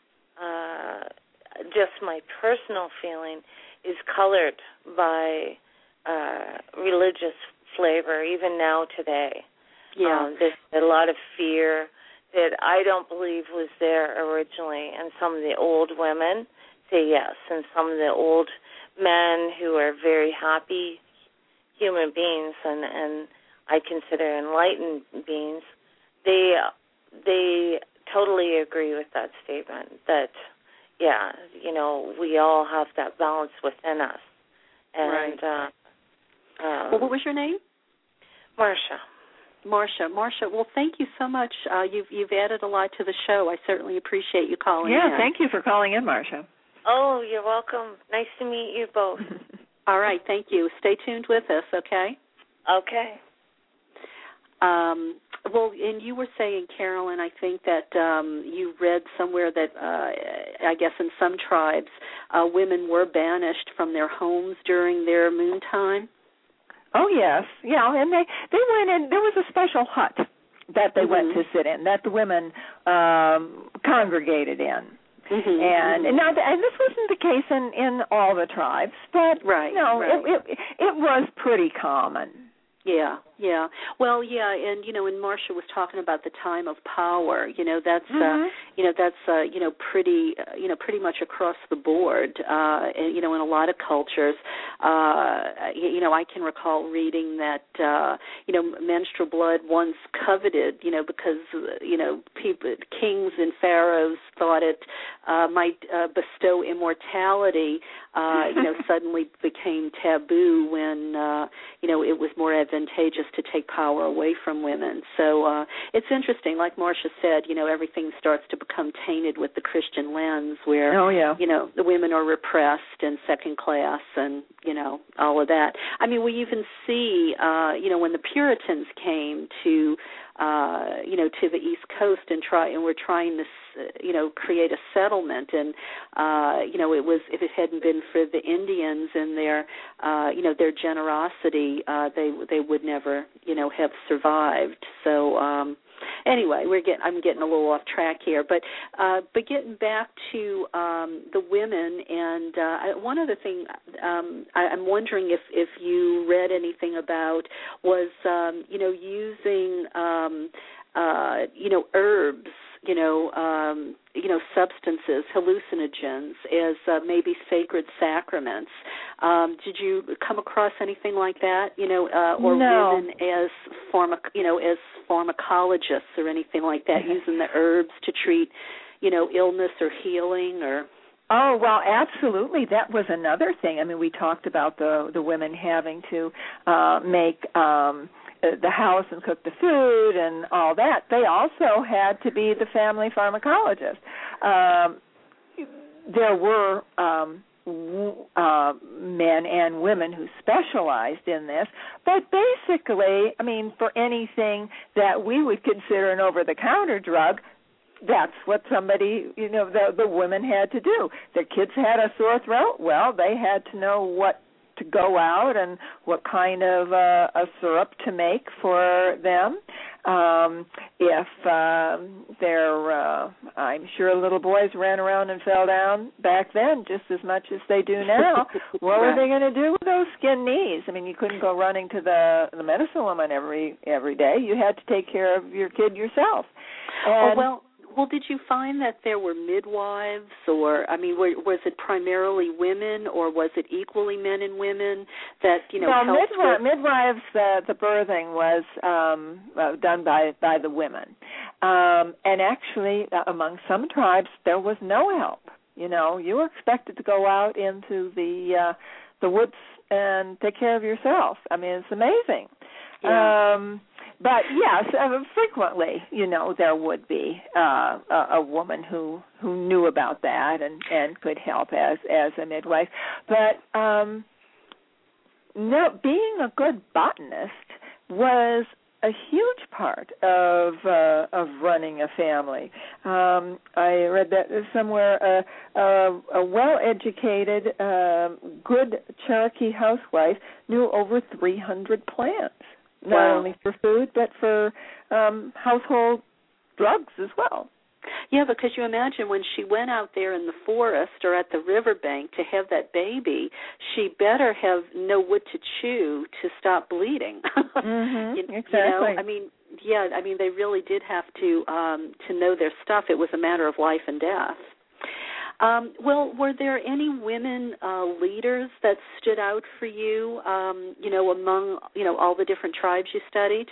uh, just my personal feeling, is colored by uh, religious flavor, even now today. Yeah. Um, there's a lot of fear that I don't believe was there originally, and some of the old women say yes, and some of the old men who are very happy human beings, and, and I consider enlightened beings, they they totally agree with that statement, that, yeah, you know, we all have that balance within us. And, right. uh, um, well, what was your name? Marcia. Marcia. Marcia, well, thank you so much. Uh, you've you've added a lot to the show. I certainly appreciate you calling yeah, in. Yeah, thank you for calling in, Marcia. Oh, you're welcome. Nice to meet you both. All right, thank you. Stay tuned with us, okay? Okay. Um, well, and you were saying, Carolyn, I think that um, you read somewhere that uh, I guess in some tribes, uh, women were banished from their homes during their moon time. Oh yes, yeah, and they they went in. There was a special hut that they mm-hmm. went to sit in, that the women um, congregated in. Mm-hmm. And mm-hmm. now, and this wasn't the case in, in all the tribes, but right, you know, right. it, it it was pretty common. Yeah, yeah. Well, yeah, and you know, and Marcia was talking about the time of power. You know, that's mm-hmm. uh, you know that's uh, you know pretty uh, you know pretty much across the board. Uh, and, you know, in a lot of cultures, uh, you, you know, I can recall reading that uh, you know menstrual blood once coveted. You know, because you know people, kings and pharaohs thought it uh, might uh, bestow immortality. Uh, you know, suddenly became taboo when uh, you know it was more advantageous advantageous to take power away from women. So uh, it's interesting, like Marcia said, you know, everything starts to become tainted with the Christian lens where, oh, yeah. you know, the women are repressed and second class and, you know, all of that. I mean, we even see, uh, you know, when the Puritans came to, uh, you know, to the East Coast and try, and we're trying to, you know, create a settlement. And, uh, you know, it was, if it hadn't been for the Indians and their, uh, you know, their generosity, uh, they they would never, you know, have survived. So, um, anyway, we're getting, I'm getting a little off track here, but uh, but getting back to um, the women, and uh, one other thing um, I, I'm wondering if, if you read anything about was, um, you know, using, um, uh, you know, herbs, you know, um, you know, substances, hallucinogens as uh, maybe sacred sacraments. Um, did you come across anything like that, you know, uh, or no. women as pharmac, you know, as pharmacologists or anything like that, using the herbs to treat, you know, illness or healing or? Oh, well, absolutely. That was another thing. I mean, we talked about the the women having to uh, make um, the house and cook the food and all that. They also had to be the family pharmacologist. Um, there were um, w- uh, men and women who specialized in this, but basically, I mean, for anything that we would consider an over-the-counter drug, that's what somebody, you know, the, the women had to do. Their kids had a sore throat. Well, they had to know what to go out and what kind of uh, a syrup to make for them. Um, if um, they're, uh, I'm sure little boys ran around and fell down back then just as much as they do now. What were they going to do with those skin knees? I mean, you couldn't go running to the the medicine woman every every day. You had to take care of your kid yourself. And, oh, well. Well, did you find that there were midwives, or I mean, were, was it primarily women, or was it equally men and women that you know? No, helped midwi- with... midwives. Uh, the birthing was um, uh, done by by the women, um, and actually, uh, among some tribes, there was no help. You know, you were expected to go out into the uh, the woods and take care of yourself. I mean, it's amazing. Yeah. Um, But yes, uh, frequently, you know, there would be uh, a, a woman who, who knew about that and, and could help as as a midwife. But um, no, being a good botanist was a huge part of uh, of running a family. Um, I read that somewhere. Uh, uh, a well-educated, uh, good Cherokee housewife knew over three hundred plants. Not wow. only for food, but for um, household drugs as well. Yeah, because you imagine when she went out there in the forest or at the riverbank to have that baby, she better have know what to chew to stop bleeding. Mm-hmm, you, exactly. You know, I mean, yeah, I mean, they really did have to um, to know their stuff. It was a matter of life and death. Um, well, were there any women uh, leaders that stood out for you, um, you know, among, you know, all the different tribes you studied?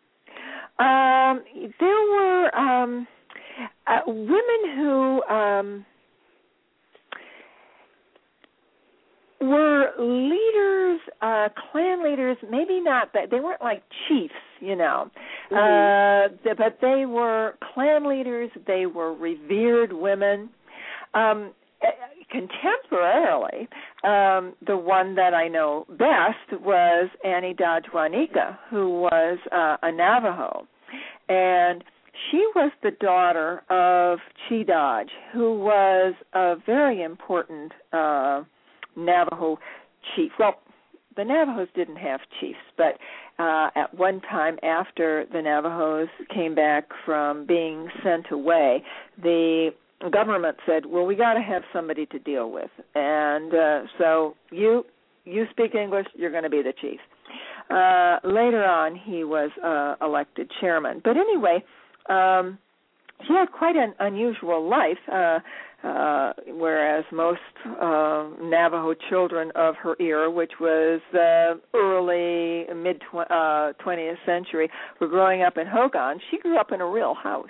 Um, there were um, uh, women who um, were leaders, uh, clan leaders, maybe not, that they weren't like chiefs, you know, mm-hmm. uh, but they were clan leaders. They were revered women. Um, contemporarily, um, the one that I know best was Annie Dodge Juanica, who was uh, a Navajo. And she was the daughter of Chi Dodge, who was a very important uh, Navajo chief. Well, the Navajos didn't have chiefs, but uh, at one time after the Navajos came back from being sent away, the government said, well, we got to have somebody to deal with. And uh, so you you speak English, you're going to be the chief. Uh, later on, he was uh, elected chairman. But anyway, um, she had quite an unusual life, uh, uh, whereas most uh, Navajo children of her era, which was uh, early, mid-twentieth century, were growing up in Hogan. She grew up in a real house.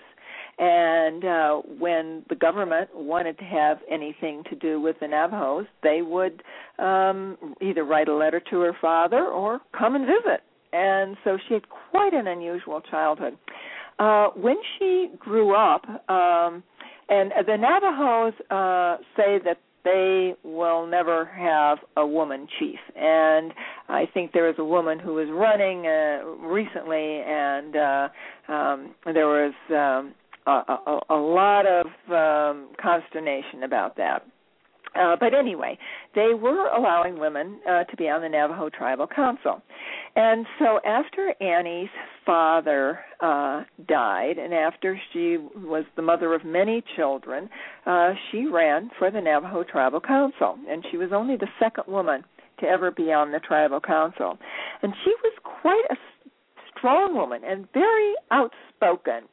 And uh, when the government wanted to have anything to do with the Navajos, they would um, either write a letter to her father or come and visit. And so she had quite an unusual childhood. Uh, when she grew up, um, and the Navajos uh, say that they will never have a woman chief. And I think there was a woman who was running uh, recently, and uh, um, there was... Um, A, a, a lot of um, consternation about that. Uh, but anyway, they were allowing women uh, to be on the Navajo Tribal Council. And so after Annie's father uh, died, and after she was the mother of many children, uh, she ran for the Navajo Tribal Council. And she was only the second woman to ever be on the Tribal Council. And she was quite a strong woman and very outspoken.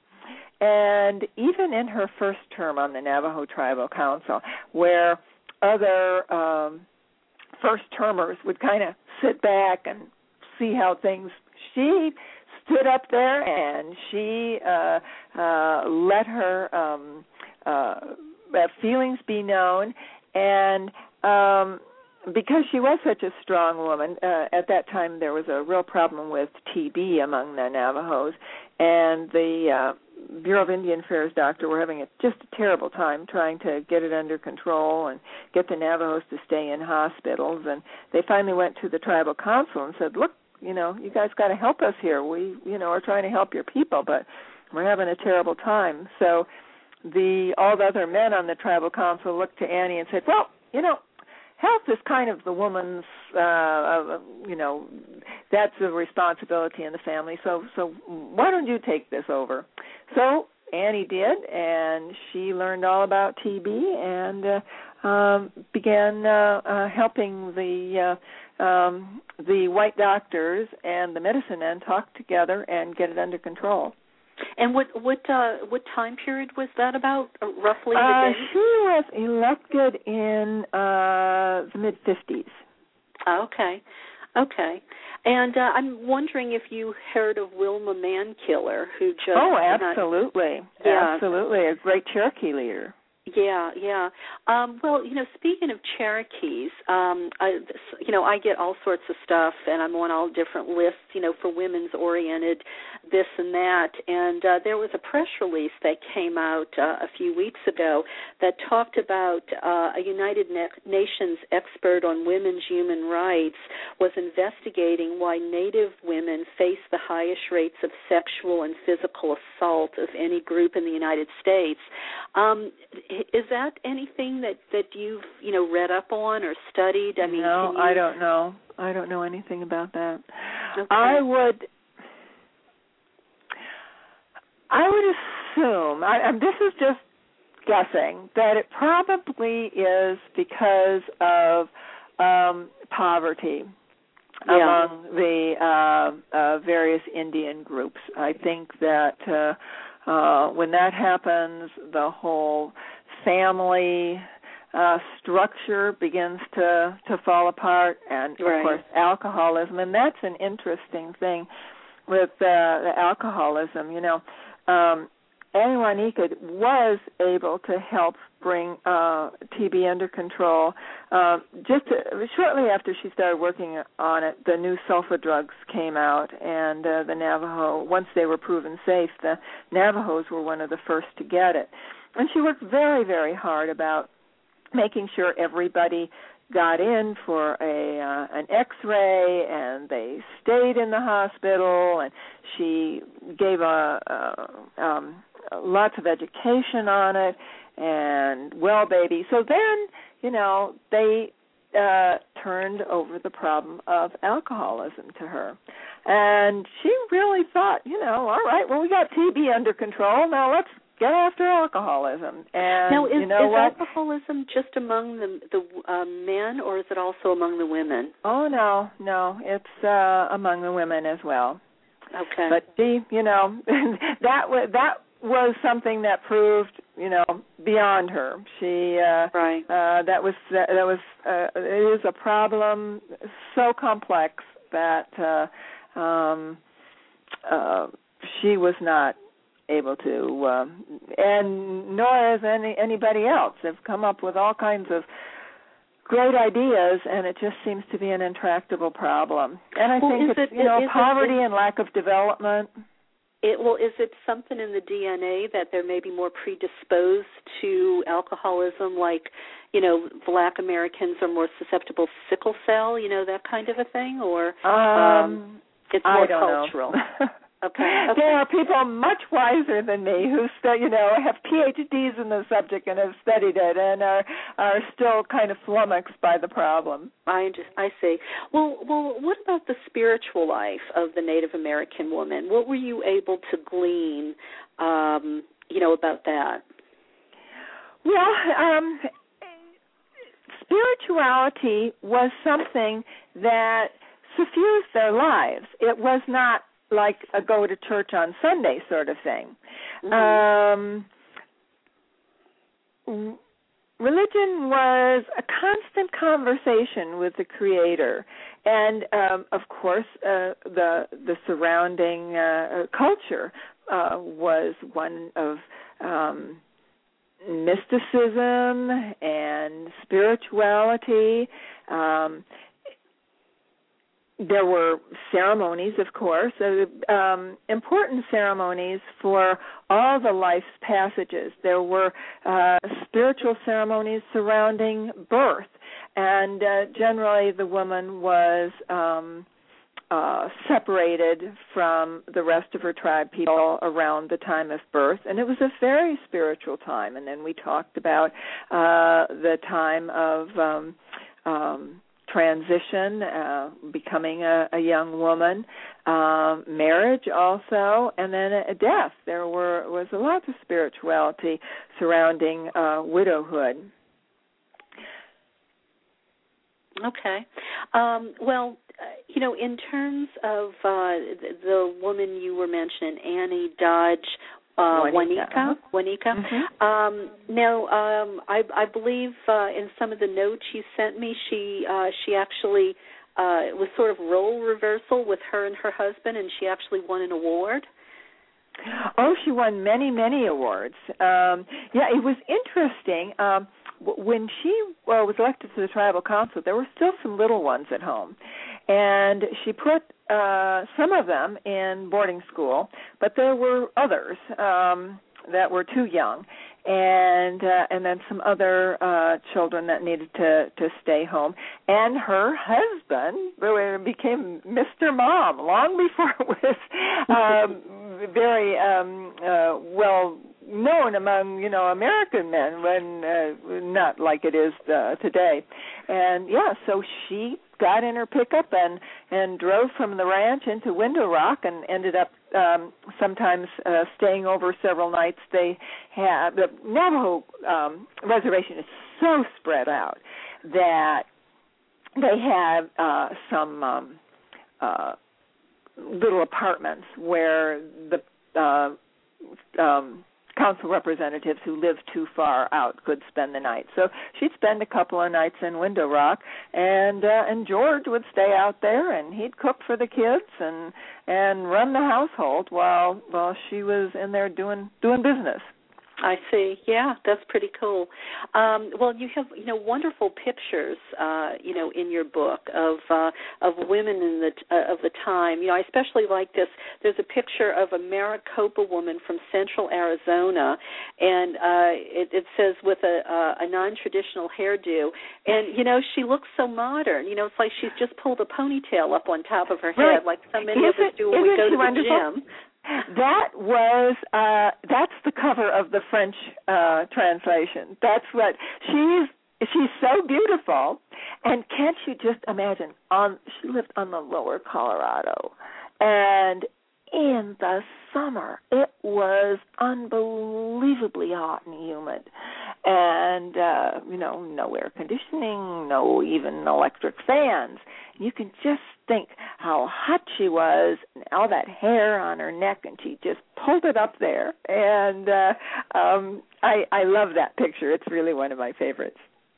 And even in her first term on the Navajo Tribal Council, where other um, first-termers would kind of sit back and see how things, she stood up there and she uh, uh, let her um, uh, feelings be known. And um, because she was such a strong woman, uh, at that time there was a real problem with T B among the Navajos, and the uh, Bureau of Indian Affairs doctor were having a, just a terrible time trying to get it under control and get the Navajos to stay in hospitals. And they finally went to the Tribal Council and said, look, you know, you guys got to help us here. We, you know, are trying to help your people, but we're having a terrible time. So the all the other men on the Tribal Council looked to Annie and said, well, you know, health is kind of the woman's, uh, uh, you know, that's a responsibility in the family. So, so why don't you take this over? So Annie did, and she learned all about T B and uh, um, began uh, uh, helping the uh, um, the white doctors and the medicine men talk together and get it under control. And what what uh, what time period was that about, uh, roughly? Uh, she was elected in uh, the mid fifties. Okay, okay. And uh, I'm wondering if you heard of Wilma Mankiller, who just... Oh, absolutely. Uh, yeah. Absolutely, a great Cherokee leader. Yeah, yeah. Um, well, you know, speaking of Cherokees, um, I, you know, I get all sorts of stuff, and I'm on all different lists, you know, for women's oriented this and that. And uh, there was a press release that came out uh, a few weeks ago that talked about uh, a United Nations expert on women's human rights was investigating why Native women face the highest rates of sexual and physical assault of any group in the United States. Um, Is that anything that, that you've, you know, read up on or studied? I mean, no, can you... I don't know. I don't know anything about that. Okay. I would, I would assume, I, and this is just guessing, that it probably is because of um, poverty yeah. among the uh, uh, various Indian groups. I think that uh, uh, when that happens, the whole family uh, structure begins to, to fall apart, and, right. of course, alcoholism. And that's an interesting thing with uh, the alcoholism. You know, um, Annie Juaniquid was able to help bring uh, T B under control. Uh, just to, shortly after she started working on it, the new sulfa drugs came out, and uh, the Navajo, once they were proven safe, the Navajos were one of the first to get it. And she worked very, very hard about making sure everybody got in for a uh, an X-ray, and they stayed in the hospital, and she gave a, a um, lots of education on it, and well, baby. So then, you know, they uh, turned over the problem of alcoholism to her, and she really thought, you know, all right, well, we got T B under control. Now let's get after alcoholism. And now, is, you know is what? alcoholism just among the the uh, men, or is it also among the women? Oh no, no, it's uh, among the women as well. Okay. But she, you know, that was that was something that proved, you know, beyond her. She, uh, right. Uh, that was that, that was uh, it is a problem so complex that uh, um, uh, she was not able to, um, and nor has any anybody else. Have come up with all kinds of great ideas, and it just seems to be an intractable problem. And I well, think it's, it, you know, poverty it, and lack of development. It, well, is it something in the D N A that they're maybe more predisposed to alcoholism, like, you know, Black Americans are more susceptible to sickle cell, you know, that kind of a thing, or um, um, it's more I don't cultural? Know. Okay. okay. There are people much wiser than me who, stu- you know, have P H Ds in the subject and have studied it and are are still kind of flummoxed by the problem. I just, I see. Well, well, what about the spiritual life of the Native American woman? What were you able to glean, um, you know, about that? Well, um, spirituality was something that suffused their lives. It was not like a go to church on Sunday sort of thing. Mm-hmm. Um, religion was a constant conversation with the Creator, and um, of course, uh, the the surrounding uh, culture uh, was one of um, mysticism and spirituality. Um, There were ceremonies, of course, uh, um, important ceremonies for all the life's passages. There were uh, spiritual ceremonies surrounding birth, and uh, generally the woman was um, uh, separated from the rest of her tribe people around the time of birth, and it was a very spiritual time. And then we talked about uh, the time of um, um, transition, uh, becoming a, a young woman, um, marriage also, and then a, a death. There were was a lot of spirituality surrounding uh, widowhood. Okay. Um, well, uh, you know, in terms of uh, the, the woman you were mentioning, Annie Dodge Uh, Juaniquid. Juaniquid. Mm-hmm. Um, now, um, I, I believe uh, in some of the notes you sent me, she uh, she actually uh, it was sort of role reversal with her and her husband, and she actually won an award. Oh, she won many, many awards. Um, yeah, it was interesting. Um, when she well, was elected to the tribal council, there were still some little ones at home, and she put uh, some of them in boarding school, but there were others um, that were too young, and uh, and then some other uh, children that needed to, to stay home. And her husband really became Mister Mom long before it was um, very um, uh, well known among, you know, American men, when uh, not like it is uh, today. And yeah, so she got in her pickup and and drove from the ranch into Window Rock and ended up um, sometimes uh, staying over several nights. They had the Navajo um, reservation is so spread out that they had uh, some um, uh, little apartments where the uh, um, council representatives who lived too far out could spend the night. So she'd spend a couple of nights in Window Rock, and uh, and George would stay out there, and he'd cook for the kids and and run the household while while she was in there doing doing business. I see. Yeah, that's pretty cool. Um, well, you have you know wonderful pictures, uh, you know, in your book of uh, of women in the uh, of the time. You know, I especially like this. There's a picture of a Maricopa woman from Central Arizona, and uh, it, it says with a, a, a non-traditional hairdo, and you know she looks so modern. You know, it's like she's just pulled a ponytail up on top of her head, right. like so many Is of us it, do when we go to the wonderful? gym. That was uh that's the cover of the French uh translation. That's what she's she's so beautiful, and can't you just imagine, on she lived on the lower Colorado, and in the summer it was unbelievably hot and humid, and uh you know no air conditioning, no even electric fans. You can just think how hot she was, and all that hair on her neck, and she just pulled it up there. And uh, um, I, I love that picture. It's really one of my favorites.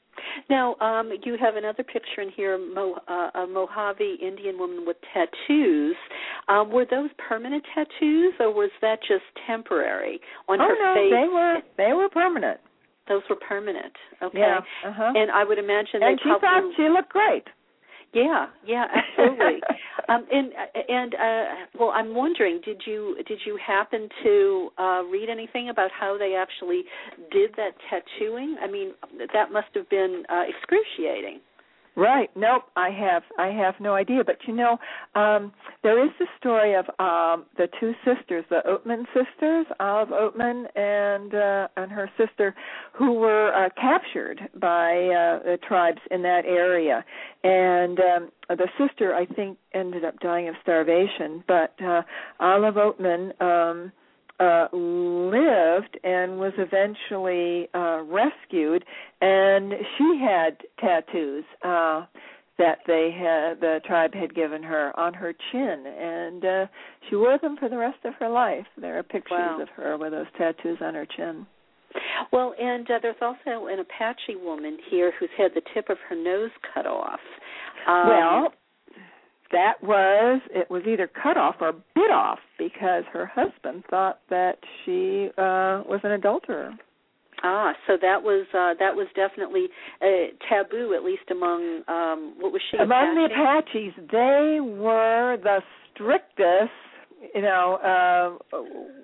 Now, um, you have another picture in here, Mo, uh, a Mojave Indian woman with tattoos. Um, were those permanent tattoos, or was that just temporary on oh, her no, face? they were they were permanent. Those were permanent. Okay. Yeah. Uh-huh. And I would imagine and they she probably... thought she looked great. Yeah, yeah, absolutely. um, and and uh, well, I'm wondering, did you did you happen to uh, read anything about how they actually did that tattooing? I mean, that must have been uh, excruciating. Right. Nope. I have. I have no idea. But you know, um, there is the story of um, the two sisters, the Oatman sisters, Olive Oatman and uh, and her sister, who were uh, captured by uh, the tribes in that area. And um, the sister, I think, ended up dying of starvation. But uh, Olive Oatman Um, Uh, lived and was eventually uh, rescued, and she had tattoos uh, that they had, the tribe had given her on her chin, and uh, she wore them for the rest of her life. There are pictures wow. of her with those tattoos on her chin. Well, and uh, there's also an Apache woman here who's had the tip of her nose cut off. Um, well, that was, it was either cut off or bit off because her husband thought that she uh, was an adulterer. Ah, so that was uh, that was definitely uh, taboo, at least among, um, what was she, Among Apache? the Apaches, they were the strictest, you know, uh,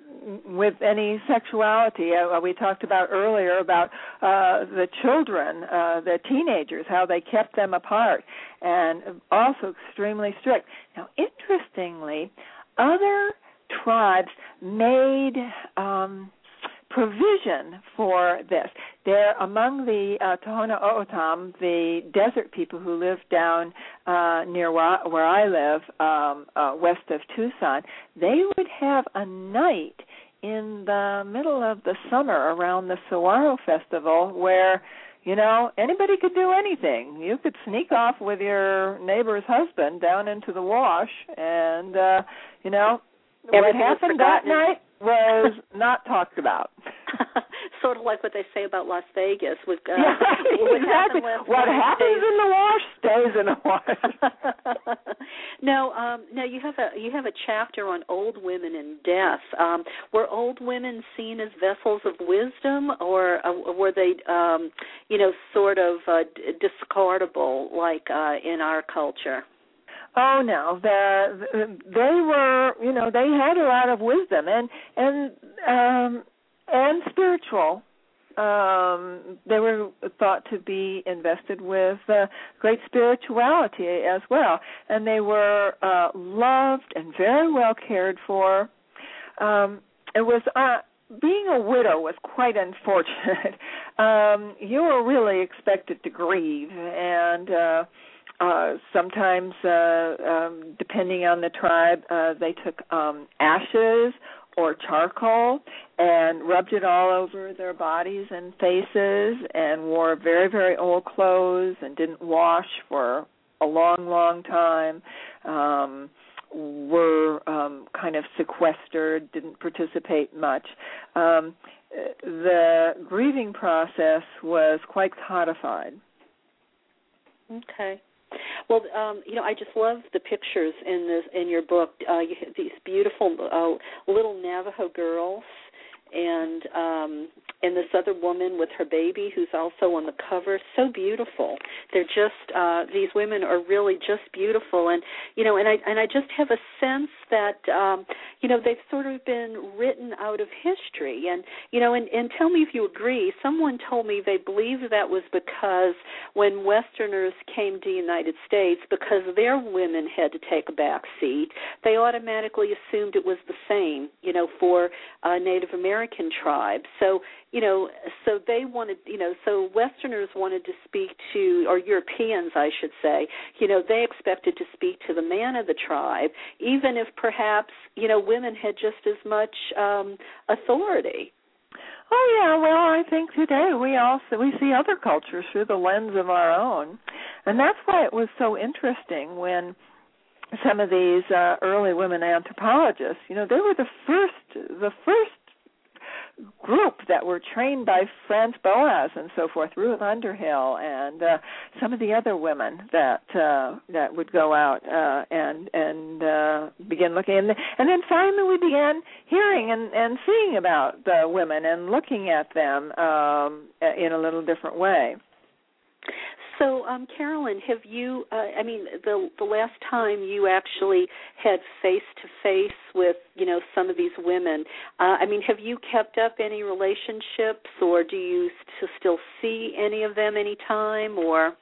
with any sexuality. Uh, we talked about earlier about uh, the children, uh, the teenagers, how they kept them apart, and also extremely strict. Now, interestingly, other tribes made um, provision for this. They're among the uh, Tohono O'odham, the desert people who live down uh, near where I, where I live, um, uh, west of Tucson. They would have a night in the middle of the summer around the Saguaro Festival where, you know, anybody could do anything. You could sneak off with your neighbor's husband down into the wash, and, uh, you know, Everything what happened that night was not talked about. Sort of like what they say about Las Vegas. With, uh, yeah, what exactly. happened What happens stays... in the wash stays in the wash. now, um, now you have a you have a chapter on old women and death. Um, were old women seen as vessels of wisdom, or uh, were they, um, you know, sort of uh, discardable, like uh, in our culture? Oh no, the, they were, you know, they had a lot of wisdom and and um, and spiritual. Um, they were thought to be invested with uh, great spirituality as well, and they were uh, loved and very well cared for. Um, it was uh, being a widow was quite unfortunate. um, you were really expected to grieve and. Uh, Uh, sometimes, uh, um, depending on the tribe, uh, they took um, ashes or charcoal and rubbed it all over their bodies and faces and wore very, very old clothes and didn't wash for a long, long time. Um, were um, kind of sequestered, didn't participate much. Um, the grieving process was quite codified. Okay. Well, um, you know, I just love the pictures in this in your book. Uh, you have these beautiful uh, little Navajo girls, and um, and this other woman with her baby who's also on the cover. So beautiful. They're just uh, these women are really just beautiful, and you know, and I and I just have a sense that um, you know they've sort of been written out of history, and you know, and, and tell me if you agree. Someone told me they believe that was because when Westerners came to the United States, because their women had to take a back seat, they automatically assumed it was the same, you know, for uh, Native American tribes. So, you know, so they wanted, you know, so Westerners wanted to speak to, or Europeans, I should say, you know, they expected to speak to the man of the tribe, even if perhaps, you know, women had just as much um, authority. Oh yeah, well, I think today we also we see other cultures through the lens of our own, and that's why it was so interesting when some of these uh, early women anthropologists, you know, they were the first, the first group that were trained by Franz Boas and so forth, Ruth Underhill, and uh, some of the other women that uh, that would go out uh, and and uh, begin looking, and, and then finally we began hearing and, and seeing about the women and looking at them um, in a little different way. So, um, Carolyn, have you, uh, I mean, the the last time you actually had face-to-face with, you know, some of these women, uh, I mean, have you kept up any relationships, or do you st- still see any of them anytime, or?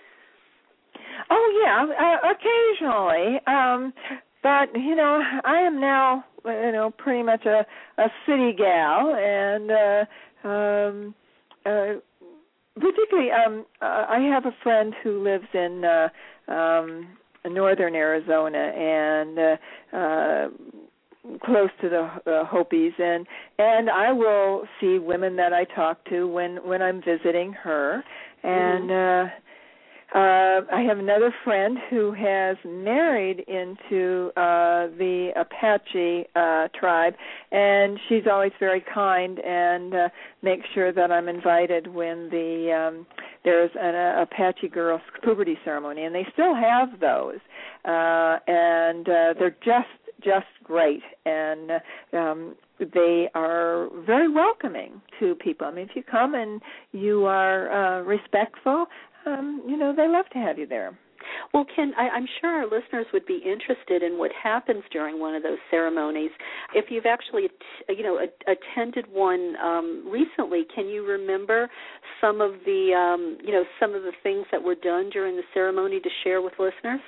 Oh, yeah, uh, occasionally. Um, but, you know, I am now, you know, pretty much a, a city gal, and uh, um, uh, particularly, um, uh, I have a friend who lives in uh, um, northern Arizona and uh, uh, close to the uh, Hopis, and and I will see women that I talk to when when I'm visiting her, and. Mm-hmm. uh, Uh, I have another friend who has married into uh, the Apache uh, tribe, and she's always very kind and uh, makes sure that I'm invited when the um, there's an uh, Apache girls puberty ceremony, and they still have those, uh, and uh, they're just just great, and um, they are very welcoming to people. I mean, if you come and you are uh, respectful, Um, you know, they love to have you there. Well, Ken, I, I'm sure our listeners would be interested in what happens during one of those ceremonies. If you've actually, you know, a, attended one um, recently, can you remember some of the, um, you know, some of the things that were done during the ceremony to share with listeners?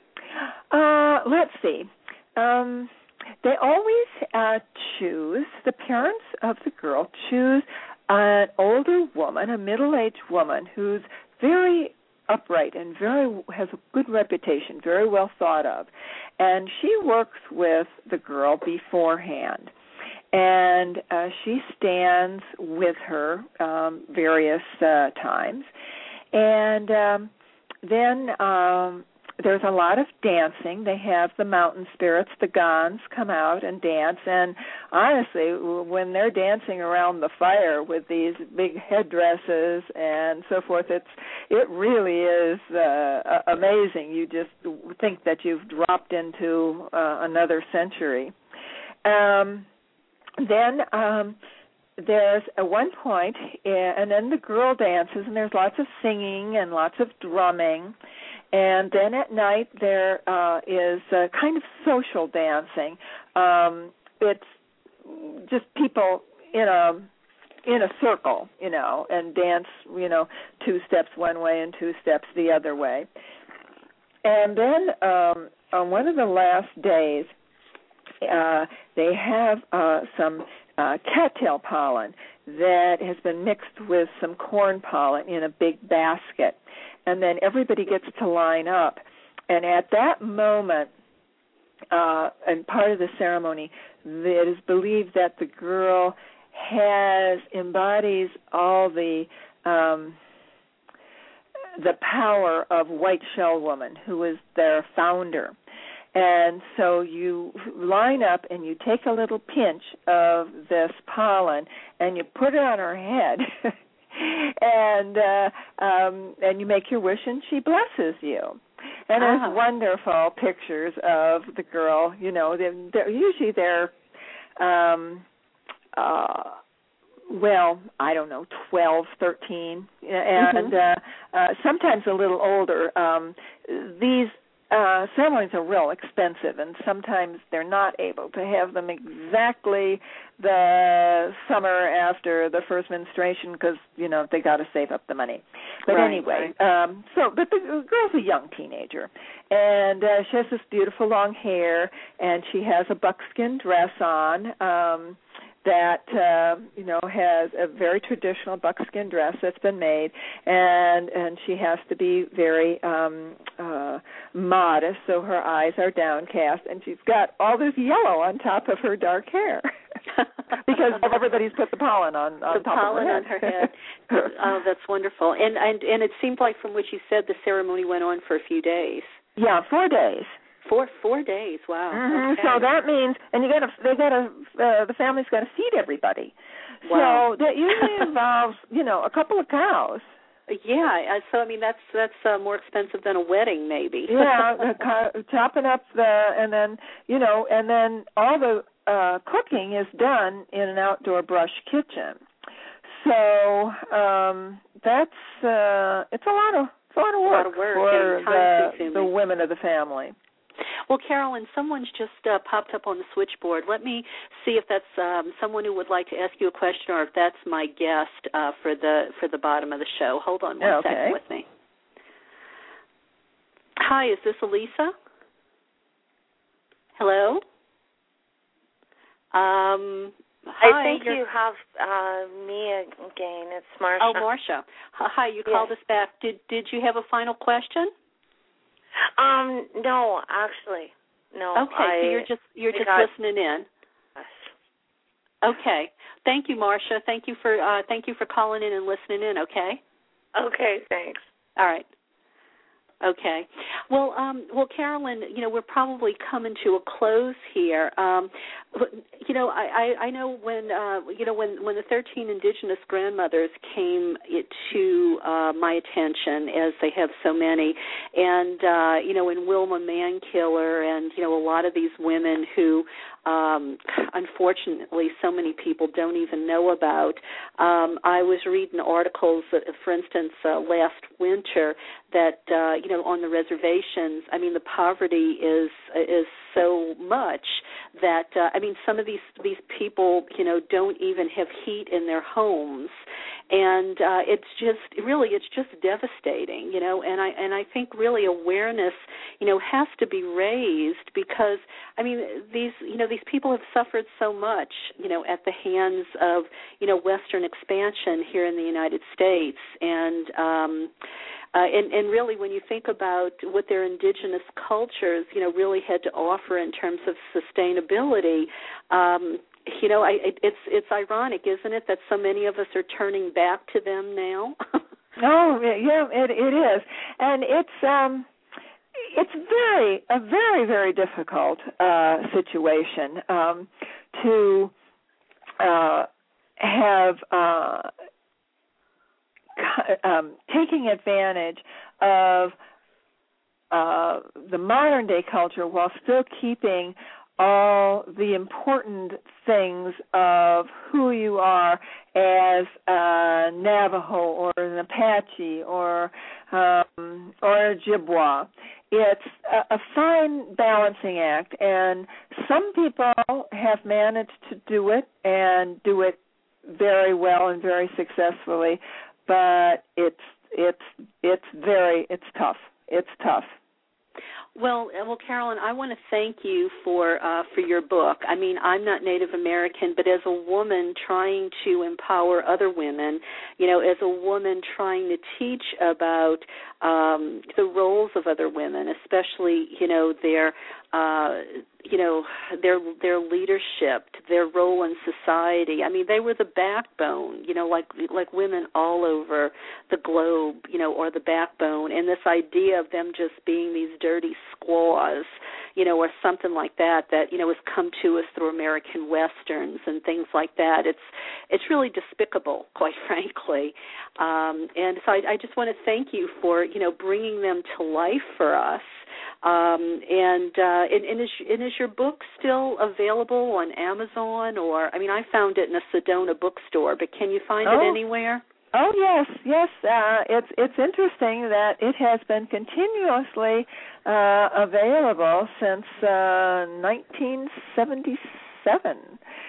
Uh, let's see. Um, they always uh, choose, the parents of the girl choose an older woman, a middle-aged woman who's very upright and very has a good reputation, very well thought of. And she works with the girl beforehand. And uh, she stands with her um, various uh, times. And um, then um, there's a lot of dancing. They have the mountain spirits, the Gons, come out and dance. And honestly, when they're dancing around the fire with these big headdresses and so forth, it's it really is uh, amazing. You just think that you've dropped into uh, another century. Um, then um, there's at one point, and then the girl dances, and there's lots of singing and lots of drumming. And then at night there uh, is a kind of social dancing. Um, it's just people in a in a circle, you know, and dance, you know, two steps one way and two steps the other way. And then um, on one of the last days, uh, they have uh, some uh, cattail pollen that has been mixed with some corn pollen in a big basket. And then everybody gets to line up. And at that moment, uh, and part of the ceremony, it is believed that the girl has, embodies all the um, the power of White Shell Woman, who was their founder. And so you line up and you take a little pinch of this pollen and you put it on her head. and uh, um, and you make your wish, and she blesses you. And oh. there's wonderful pictures of the girl. You know, they're, they're usually they're, um, uh, well, I don't know, twelve, thirteen, and mm-hmm. uh, uh, sometimes a little older. Um, these Uh, ceremonies are real expensive, and sometimes they're not able to have them exactly the summer after the first menstruation because, you know, they got to save up the money. But right, anyway, right. Um, so, but the girl's a young teenager, and uh, she has this beautiful long hair, and she has a buckskin dress on, um, that, uh, you know, has a very traditional buckskin dress that's been made, and and she has to be very um, uh, modest, so her eyes are downcast, and she's got all this yellow on top of her dark hair because everybody's put the pollen on, on the top pollen of her head. on her head. Oh, that's wonderful. And, and and it seemed like from what you said, the ceremony went on for a few days. Yeah, four days. Four four days. Wow. Mm-hmm. Okay. So that means, and you got to, they got to, uh, the family's got to feed everybody. Wow. So that usually involves, you know, a couple of cows. Yeah. So I mean, that's that's uh, more expensive than a wedding, maybe. Yeah, uh, chopping up the, and then you know, and then all the uh, cooking is done in an outdoor brush kitchen. So um, that's uh, it's a lot of it's a lot of work, a lot of work for and the, the women of the family. Well, Carolyn, someone's just uh, popped up on the switchboard. Let me see if that's um, someone who would like to ask you a question, or if that's my guest uh, for the for the bottom of the show. Hold on one okay. second with me. Hi, is this Elisa? Hello. Um, hi, I think you're... you have uh, me again. It's Marsha. Oh, Marsha. Hi, you called yes. us back. Did Did you have a final question? Um, no, actually, no. Okay, I, so you're just you're just got, listening in. Yes. Okay, thank you, Marsha. Thank you for uh, thank you for calling in and listening in. Okay. Okay, thanks. All right. Okay. Well, um, well, Carolyn, you know, we're probably coming to a close here. Um, you know, I, I, I know when, uh, you know, when, when the thirteen Indigenous grandmothers came to uh, my attention, as they have so many, and, uh, you know, in Wilma Mankiller and, you know, a lot of these women who, um, unfortunately, so many people don't even know about. Um, I was reading articles, uh, for instance, uh, last winter that, uh, you know, on the reservations, I mean, the poverty is is so much that, uh, I mean, some of these, these people, you know, don't even have heat in their homes. And uh, it's just, really, it's just devastating, you know, and I and I think really awareness, you know, has to be raised because, I mean, these, you know, these people have suffered so much, you know, at the hands of, you know, Western expansion here in the United States. And, um, uh, and, and really when you think about what their indigenous cultures, you know, really had to offer in terms of sustainability, um, you know, I, it, it's it's ironic, isn't it, that so many of us are turning back to them now? Oh, yeah, it it is, and it's um, it's very a very very difficult uh, situation um, to uh, have uh, um, taking advantage of uh, the modern day culture while still keeping all the important things of who you are as a Navajo or an Apache or um, or a Ojibwa. It's a, a fine balancing act, and some people have managed to do it and do it very well and very successfully, but it's it's it's very it's tough. It's tough. Well, well, Carolyn, I want to thank you for uh, for your book. I mean, I'm not Native American, but as a woman trying to empower other women, you know, as a woman trying to teach about um, the roles of other women, especially, you know, their, uh, you know, their their leadership, their role in society. I mean, they were the backbone, you know, like like women all over the globe, you know, or the backbone. And this idea of them just being these dirty squaws, you know, or something like that, that, you know, has come to us through American Westerns and things like that. It's it's really despicable, quite frankly. Um, and so I, I just want to thank you for, you know, bringing them to life for us. Um, and, uh, and, and, is, and is your book still available on Amazon? Or, I mean, I found it in a Sedona bookstore, but can you find oh. it anywhere? Oh yes, yes. Uh, it's it's interesting that it has been continuously uh, available since uh, nineteen seventy-seven,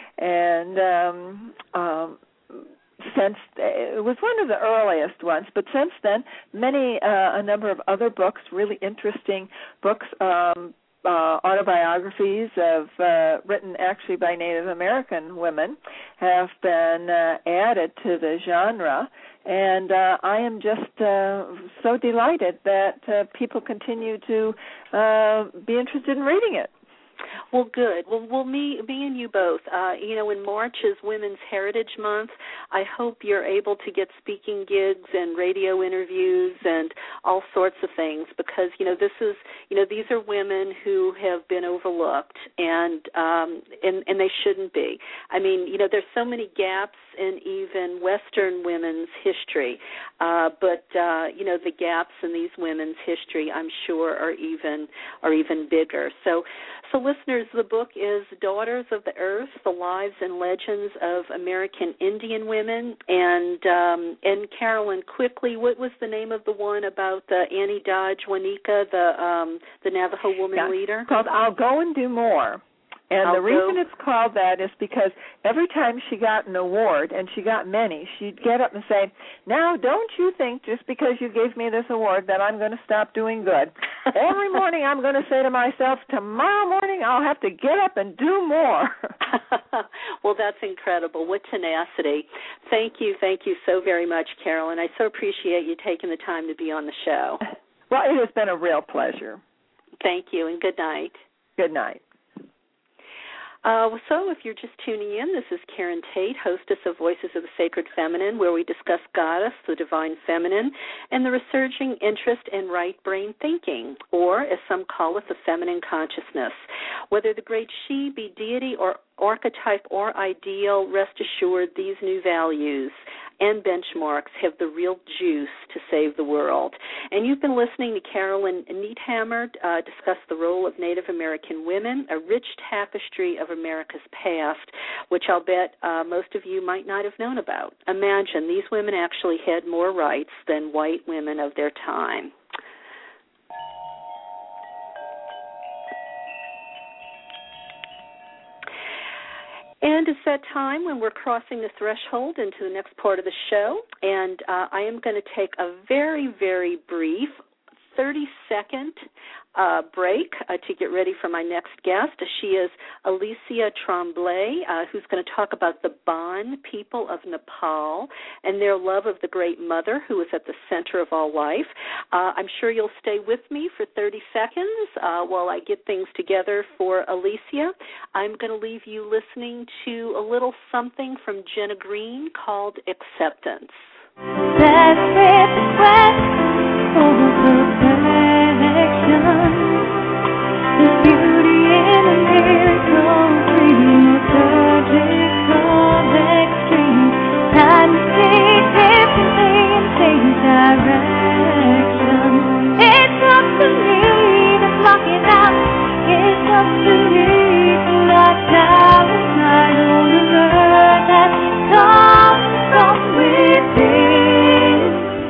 and um, um, since it was one of the earliest ones. But since then, many uh, a number of other books, really interesting books. Um, Uh, autobiographies of uh, written actually by Native American women have been uh, added to the genre, and uh, I am just uh, so delighted that uh, people continue to uh, be interested in reading it. Well, good. Well, well, me, me and you both. Uh, you know, in March is Women's Heritage Month. I hope you're able to get speaking gigs and radio interviews and all sorts of things, because you know this is, you know, these are women who have been overlooked, and um, and and they shouldn't be. I mean, you know, there's so many gaps in even Western women's history, uh, but uh, you know, the gaps in these women's history, I'm sure, are even are even bigger. So. So, listeners, the book is Daughters of the Earth, The Lives and Legends of American Indian Women. And, um, and Carolyn, quickly, what was the name of the one about the Annie Dodge Wanika, the um, the Navajo woman yeah, leader? It's called I'll Go and Do More. And I'll the reason go. it's called that is because every time she got an award, and she got many, she'd get up and say, now, don't you think just because you gave me this award that I'm going to stop doing good. Every morning I'm going to say to myself, tomorrow morning I'll have to get up and do more. Well, that's incredible. What tenacity. Thank you, thank you so very much, Carolyn. I so appreciate you taking the time to be on the show. Well, it has been a real pleasure. Thank you, and good night. Good night. Uh, so if you're just tuning in, this is Karen Tate, hostess of Voices of the Sacred Feminine, where we discuss Goddess, the Divine Feminine, and the resurging interest in right brain thinking, or as some call it, the feminine consciousness. Whether the great she be deity or archetype or ideal, rest assured these new values and benchmarks have the real juice to save the world. And you've been listening to Carolyn Needhammer uh, discuss the role of Native American women, a rich tapestry of America's past, which I'll bet uh, most of you might not have known about. Imagine, these women actually had more rights than white women of their time. And it's that time when we're crossing the threshold into the next part of the show, and uh, I am going to take a very, very brief thirty-second uh, break uh, to get ready for my next guest. She is Alicia Tremblay, uh, who's going to talk about the Bon people of Nepal and their love of the Great Mother, who is at the center of all life. Uh, I'm sure you'll stay with me for thirty seconds uh, while I get things together for Alicia. I'm going to leave you listening to a little something from Jenna Green called Acceptance. Let's rip the west over perfection. There's beauty in the miracle, dream of surgical extreme. Time to see differently and change direction. It's up to me to block it out. It's up to me to lock down my own alert that comes from within.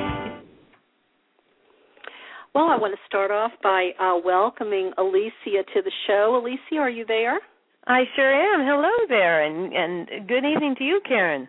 Well, I want to start off by uh, welcoming Alicia to the show. Alicia, are you there? I sure am. Hello there, and, and good evening to you, Karen.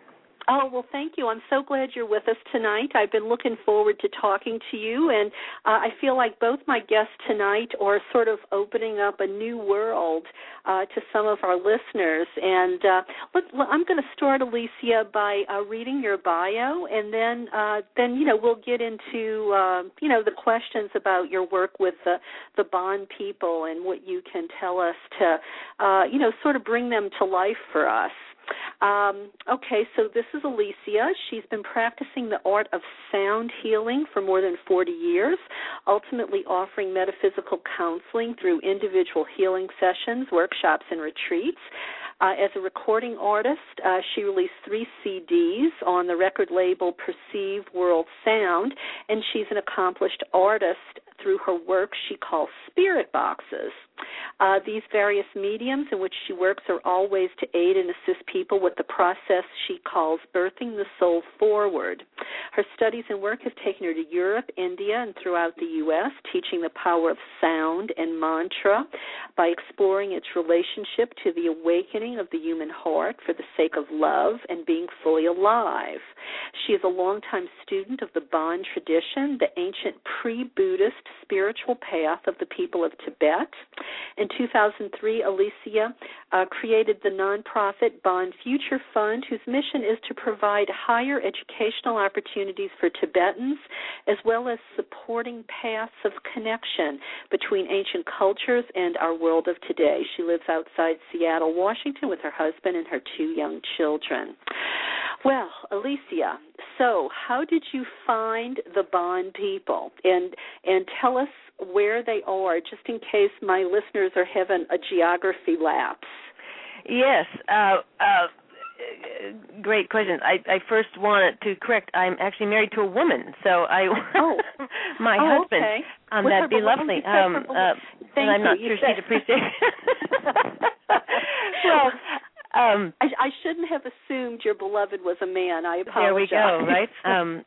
Oh, well, thank you. I'm so glad you're with us tonight. I've been looking forward to talking to you, and uh, I feel like both my guests tonight are sort of opening up a new world uh, to some of our listeners. And uh, let, I'm going to start, Alicia, by uh, reading your bio, and then, uh, then you know, we'll get into, uh, you know, the questions about your work with the, the Bon people and what you can tell us to, uh, you know, sort of bring them to life for us. Um, okay, so this is Alicia. She's been practicing the art of sound healing for more than forty years, ultimately offering metaphysical counseling through individual healing sessions, workshops, and retreats. Uh, as a recording artist, uh, she released three C Ds on the record label Perceive World Sound, and she's an accomplished artist through her work she calls spirit boxes. Uh, these various mediums in which she works are all ways to aid and assist people with the process she calls birthing the soul forward. Her studies and work have taken her to Europe, India, and throughout the U S, teaching the power of sound and mantra by exploring its relationship to the awakening of the human heart for the sake of love and being fully alive. She is a longtime student of the Bon tradition, the ancient pre-Buddhist spiritual path of the people of Tibet. In two thousand three, Alicia uh, created the nonprofit Bon Future Fund, whose mission is to provide higher educational opportunities for Tibetans, as well as supporting paths of connection between ancient cultures and our world of today. She lives outside Seattle, Washington, with her husband and her two young children. Well, Alicia, so how did you find the Bon people? And and tell us where they are, just in case my listeners are having a geography lapse. Yes, uh, uh, great question. I, I first wanted to correct, I'm actually married to a woman, so I oh. my oh, husband, okay. um, With that'd be lovely. Um, uh, Thank and I'm you. not you sure said. she'd appreciate it. Well, um, I, I shouldn't have assumed your beloved was a man. I apologize. There we go, right? Um,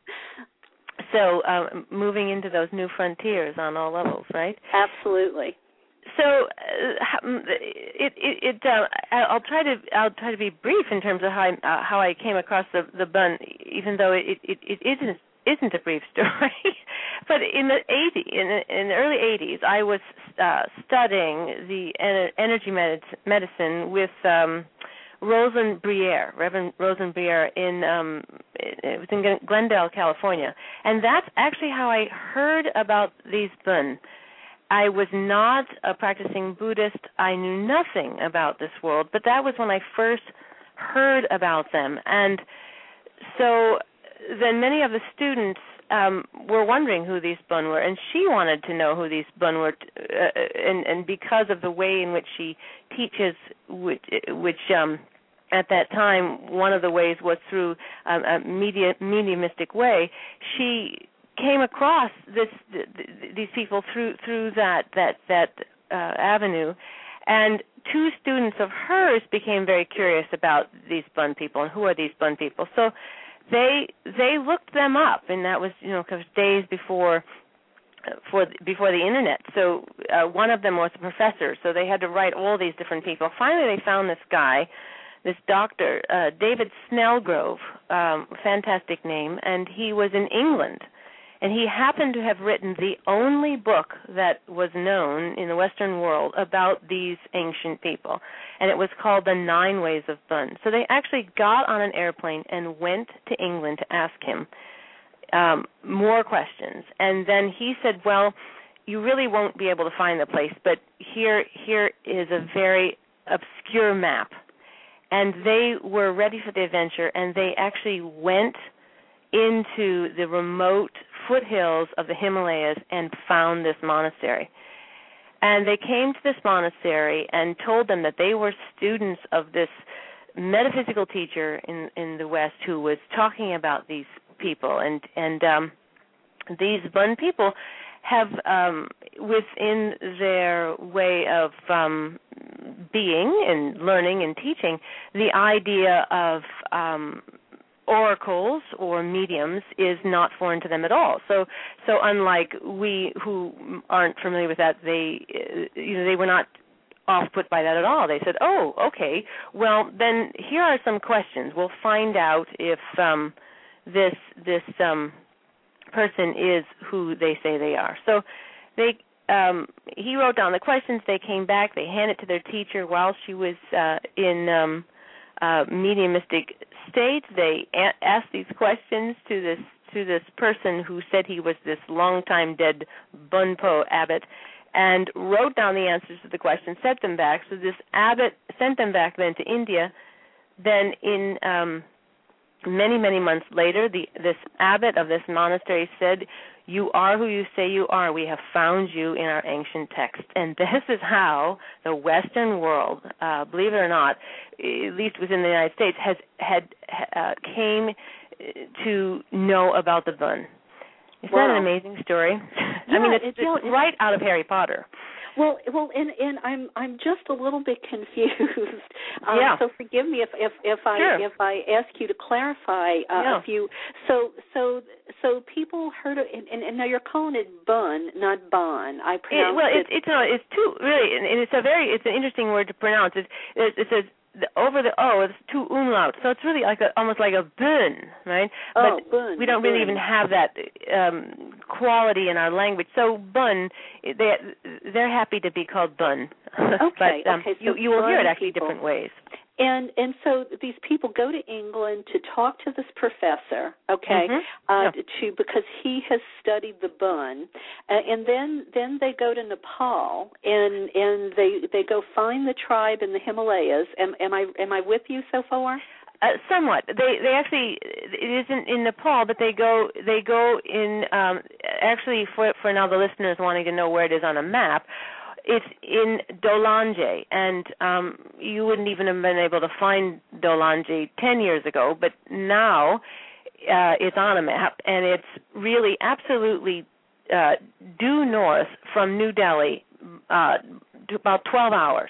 so uh, moving into those new frontiers on all levels, right? Absolutely. So uh, it, it, it uh, I'll try to I'll try to be brief in terms of how I, uh, how I came across the the Bon, even though it it, it isn't isn't a brief story. But in the eighties, in the, in the early eighties, I was uh, studying the energy med- medicine with um, Rosen Briere, Reverend Rosen Briere, in um, it was in Glendale, California, and that's actually how I heard about these Bon. I was not a practicing Buddhist. I knew nothing about this world, but that was when I first heard about them. And so then many of the students um, were wondering who these Bon were, and she wanted to know who these Bon were, uh, and, and because of the way in which she teaches, which, which um, at that time, one of the ways was through um, a media, mediumistic way, she came across this th- th- these people through through that that that uh, avenue, and two students of hers became very curious about these Bon people and who are these Bon people. So they they looked them up, and that was you know cause days before for before the internet. So uh, one of them was a professor, so they had to write all these different people. Finally, they found this guy, this doctor, uh, David Snellgrove, um, fantastic name, and he was in England. And he happened to have written the only book that was known in the Western world about these ancient people, and it was called The Nine Ways of Bon. So they actually got on an airplane and went to England to ask him um, more questions. And then he said, well, you really won't be able to find the place, but here here is a very obscure map. And they were ready for the adventure, and they actually went into the remote foothills of the Himalayas and found this monastery. And they came to this monastery and told them that they were students of this metaphysical teacher in, in the West who was talking about these people. And, and um, these Bon people have, um, within their way of um, being and learning and teaching, the idea of um, oracles or mediums is not foreign to them at all. So, so unlike we who aren't familiar with that, they, you know, they were not off put by that at all. They said, "Oh, okay. Well, then here are some questions. We'll find out if um, this this um, person is who they say they are." So they um, he wrote down the questions. They came back. They handed it to their teacher while she was uh, in um, uh, mediumistic state. They a- asked these questions to this to this person who said he was this long-time dead Bunpo abbot, and wrote down the answers to the questions, sent them back. So this abbot sent them back then to India. Then in um, many, many months later, the, this abbot of this monastery said, "You are who you say you are. We have found you in our ancient texts." And this is how the Western world, uh, believe it or not, at least within the United States, has had uh, came to know about the Bun. Isn't wow. that an amazing story? Yeah, I mean, it's, it, it's you know, right out of Harry Potter. Well, well, and, and I'm I'm just a little bit confused. Um, yeah. So forgive me if if, if I sure. if I ask you to clarify uh, yeah. a few. So so so people heard of, and, and now you're calling it bun, not bon. I pronounce it. Well, it. it's it's no, it's too really, and it's a very it's an interesting word to pronounce. It's it's, it's a The, over the O, it's two umlauts, so it's really like a, almost like a bun, right? Oh, but bun. We don't bun. really even have that um, quality in our language. So bun, they they're happy to be called bun. Okay, but, um, okay. So you you will hear it actually people. different ways. And and so these people go to England to talk to this professor, okay, mm-hmm. uh, yeah. to because he has studied the Bun, uh, and then then they go to Nepal and and they they go find the tribe in the Himalayas. Am, am I am I with you so far? Uh, somewhat. They they actually it isn't in Nepal, but they go they go in um, actually for for now the listeners wanting to know where it is on a map. It's in Dolanje, and um, you wouldn't even have been able to find Dolanje ten years ago, but now uh, it's on a map, and it's really absolutely uh, due north from New Delhi, uh, to about twelve hours.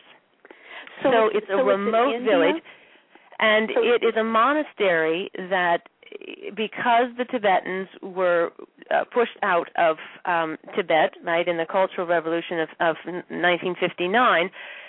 So, so it's, it's a so remote it's in village, and so it is a monastery that, because the Tibetans were uh, pushed out of um, Tibet, right, in the Cultural Revolution of, of nineteen fifty-nine,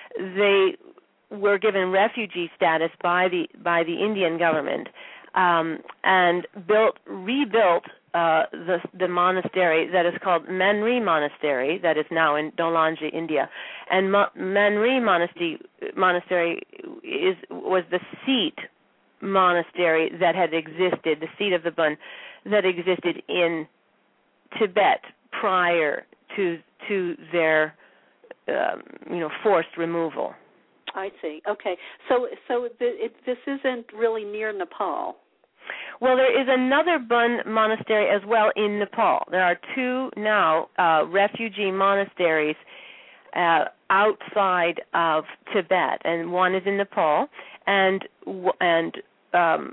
they were given refugee status by the by the Indian government, um, and built rebuilt uh, the the monastery that is called Manri Monastery, that is now in Dolanje, India, and Mo- Manri Monastery Monastery is was the seat monastery that had existed, the seat of the Bun, that existed in Tibet prior to to their um, you know forced removal. I see. Okay, so so the, it, this isn't really near Nepal. Well, there is another Bun monastery as well in Nepal. There are two now uh, refugee monasteries uh, outside of Tibet, and one is in Nepal, and and um,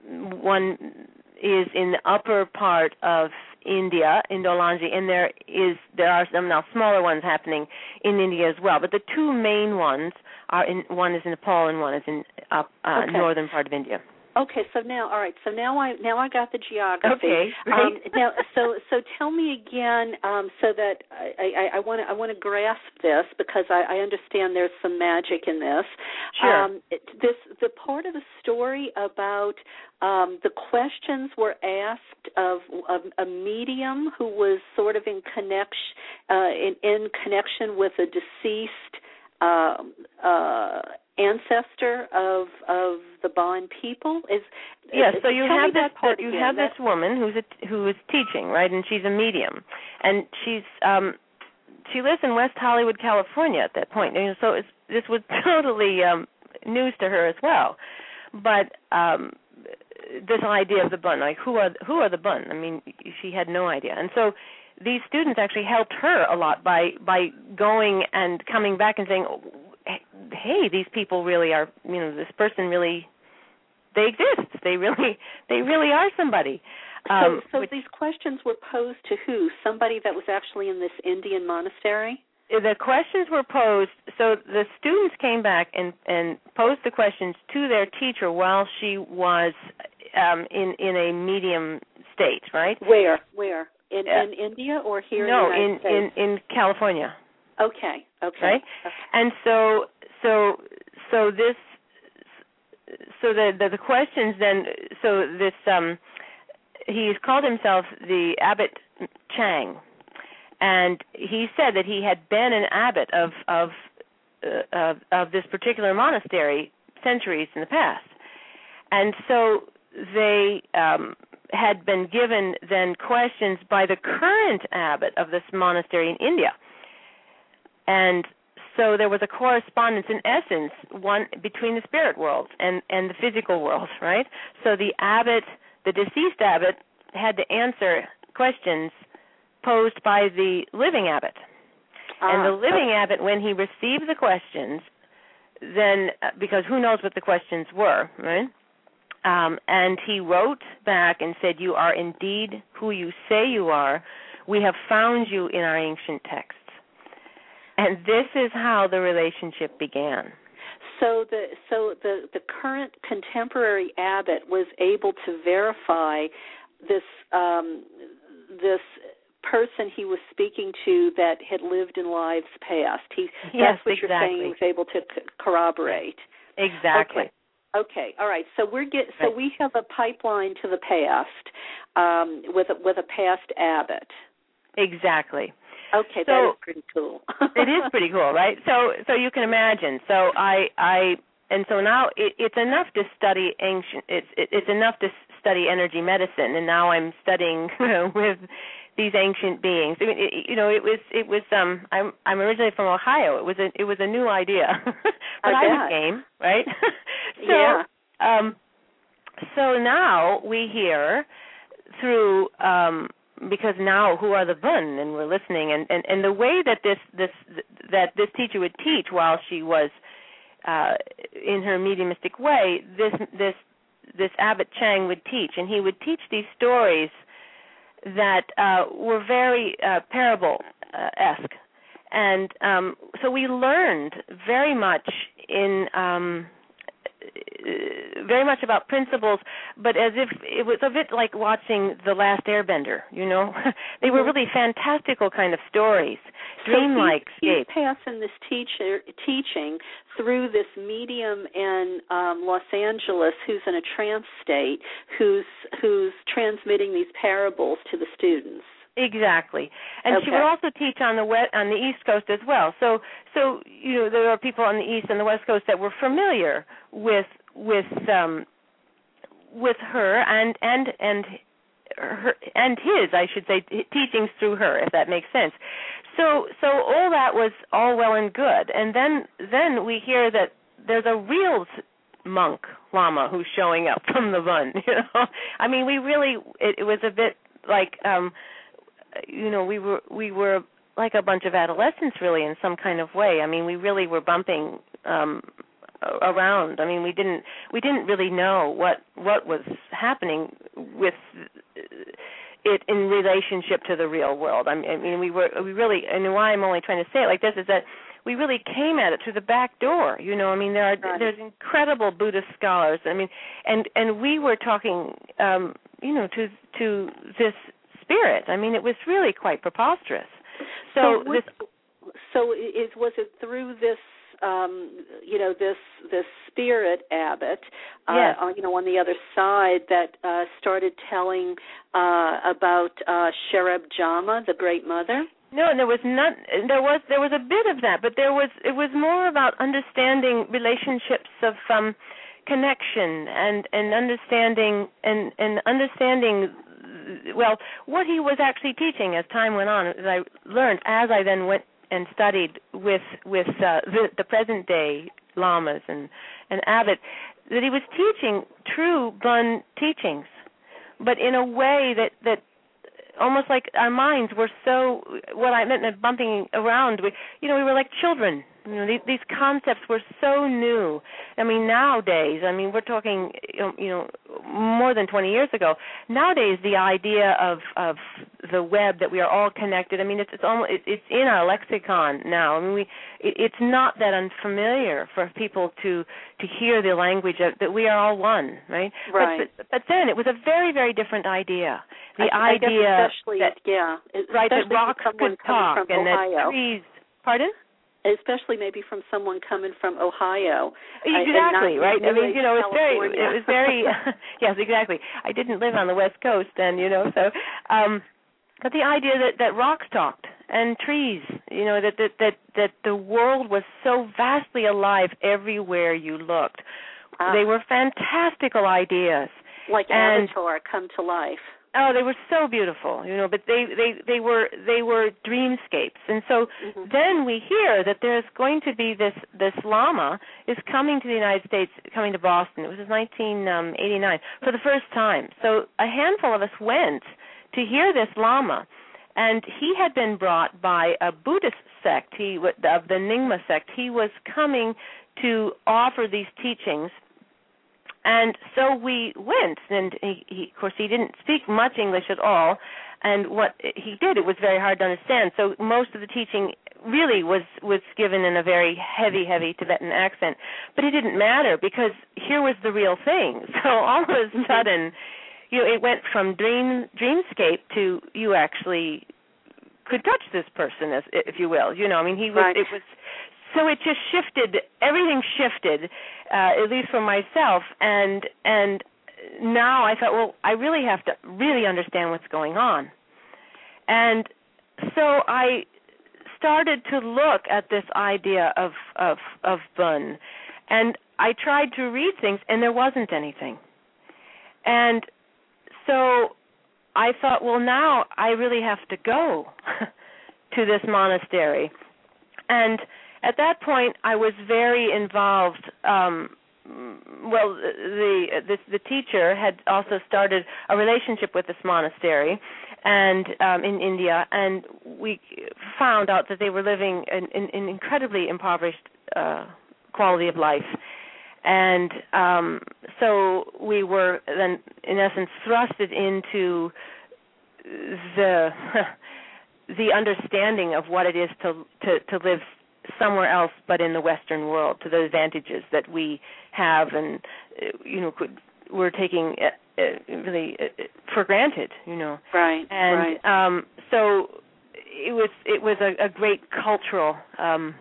one is in the upper part of India, in Dolanje, and there is there are some now smaller ones happening in India as well. But the two main ones are in one is in Nepal and one is in uh, uh, okay. northern part of India. Okay, so now, all right, so now I now I got the geography. Okay, great. Um, now, so so tell me again, um, so that I want to I want to grasp this because I, I understand there's some magic in this. Sure. Um, it, this the part of the story about um, the questions were asked of, of a medium who was sort of in connection uh, in, in connection with a deceased Uh, uh, ancestor of of the Bon people is yes. Is, so you have this part you again. have this woman who's a, who is teaching, right, and she's a medium, and she's um, she lives in West Hollywood, California at that point. And so it's, this was totally um, news to her as well. But um, this idea of the Bun, like who are who are the Bun? I mean, she had no idea, and so these students actually helped her a lot by by going and coming back and saying, hey, these people really are, you know, this person really, they exist. They really, they really are somebody. Um, so so which, these questions were posed to who? Somebody that was actually in this Indian monastery? The questions were posed, so the students came back and, and posed the questions to their teacher while she was um, in, in a medium state, right? Where? Where? In, uh, in India or here no, in the United in, States? in, in California. Okay. Okay. Right? Okay. And so so so this so the, the the questions then so this um he's called himself the Abbot Chang, and he said that he had been an abbot of of uh, of, of this particular monastery centuries in the past, and so they um, had been given then questions by the current abbot of this monastery in India, and so there was a correspondence, in essence, one between the spirit world and, and the physical world, right? So the abbot, the deceased abbot, had to answer questions posed by the living abbot. Ah, and the living okay. abbot, when he received the questions, then, uh, because who knows what the questions were, right? Um, and he wrote back and said, "You are indeed who you say you are. We have found you in our ancient texts." And this is how the relationship began. So the so the, the current contemporary abbot was able to verify this um, this person he was speaking to that had lived in lives past. He yes, that's what exactly. you're saying. He was able to c- corroborate. Exactly. Okay. Okay. All right. So we're get so right. we have a pipeline to the past um, with a, with a past abbot. Exactly. Okay, so, that is pretty cool. It is pretty cool, right? So, so you can imagine. So I, I, and so now it, it's enough to study ancient. It's, it, it's enough to study energy medicine, and now I'm studying with these ancient beings. I mean, it, you know, it was, it was. Um, I'm, I'm originally from Ohio. It was a, it was a new idea, but I, I was game, right? so, yeah. Um, so now we hear through. Um, Because now, who are the Bun, and we're listening, and, and, and the way that this this that this teacher would teach while she was uh, in her mediumistic way, this this this Abbot Chang would teach, and he would teach these stories that uh, were very uh, parable-esque, and um, so we learned very much in. Um, very much about principles, but as if it was a bit like watching The Last Airbender, you know? They were really fantastical kind of stories, so dreamlike he's, escapes. He's passing this teacher, teaching through this medium in um, Los Angeles who's in a trance state, who's who's transmitting these parables to the students. Exactly, and okay. she would also teach on the west, on the East Coast as well. So, so you know, there are people on the East and the West Coast that were familiar with with um, with her and and and her and his, I should say, teachings through her, if that makes sense. So, so all that was all well and good, and then then we hear that there's a real monk lama who's showing up from the Bun. You know, I mean, we really it, it was a bit like. Um, You know, we were we were like a bunch of adolescents, really, in some kind of way. I mean, we really were bumping um, around. I mean, we didn't we didn't really know what what was happening with it in relationship to the real world. I mean, we were we really, and why I'm only trying to say it like this is that we really came at it through the back door. You know, I mean, there are right. there's incredible Buddhist scholars. I mean, and and we were talking, um, you know, to to this. Spirit. I mean, it was really quite preposterous. So, so this. So, is was it through this, um, you know, this this spirit abbot, uh, yes. uh, you know, on the other side that uh, started telling uh, about uh, Sherab Jama, the Great Mother? No, there was not. There was there was a bit of that, but there was it was more about understanding relationships of um, connection and and understanding and and understanding. Well, what he was actually teaching as time went on, as I learned, as I then went and studied with with uh, the, the present day lamas and, and abbot, that he was teaching true Bun teachings, but in a way that, that almost like our minds were so, what I meant by bumping around, we, you know, we were like children. You know, these, these concepts were so new. I mean, nowadays, I mean, we're talking, you know, more than twenty years ago. Nowadays, the idea of, of the web, that we are all connected, I mean, it's it's almost it's in our lexicon now. I mean, we it, it's not that unfamiliar for people to to hear the language of, that we are all one, right? Right. But, but then it was a very, very different idea. The I, idea I especially, that yeah, right that rocks could talk and Ohio. that trees. Pardon? Especially maybe from someone coming from Ohio. Exactly, uh, right? I mean, you know, it's California. very, it was very, yes, exactly. I didn't live on the West Coast then, you know, so, um, but the idea that, that rocks talked and trees, you know, that, that, that, that the world was so vastly alive everywhere you looked. Ah. They were fantastical ideas. Like and, Avatar come to life. Oh, they were so beautiful, you know, but they, they, they were they were dreamscapes. And so mm-hmm. then we hear that there's going to be this, this Lama is coming to the United States, coming to Boston. It was in nineteen eighty-nine for the first time. So a handful of us went to hear this Lama, and he had been brought by a Buddhist sect, he of the Nyingma sect. He was coming to offer these teachings. And so we went, and he, he, of course, he didn't speak much English at all, and what he did, it was very hard to understand. So most of the teaching really was, was given in a very heavy, heavy Tibetan accent. But it didn't matter, because here was the real thing. So all of a sudden, you know, it went from dream dreamscape to you actually could touch this person, as if you will. You know, I mean, he was. Right. It was. So it just shifted. Everything shifted, uh, at least for myself. And and now I thought, well, I really have to really understand what's going on. And so I started to look at this idea of of of Bön, and I tried to read things, and there wasn't anything. And so I thought, well, now I really have to go to this monastery. And at that point, I was very involved. Um, well, the, the the teacher had also started a relationship with this monastery, and um, in India, and we found out that they were living in, in, in incredibly impoverished uh, quality of life. And um, so we were then, in essence, thrusted into the the understanding of what it is to to, to live somewhere else but in the Western world, to the advantages that we have and, you know, could, we're taking uh, uh, really uh, for granted, you know. Right, and, right. Um, so it was it was a, a great cultural um,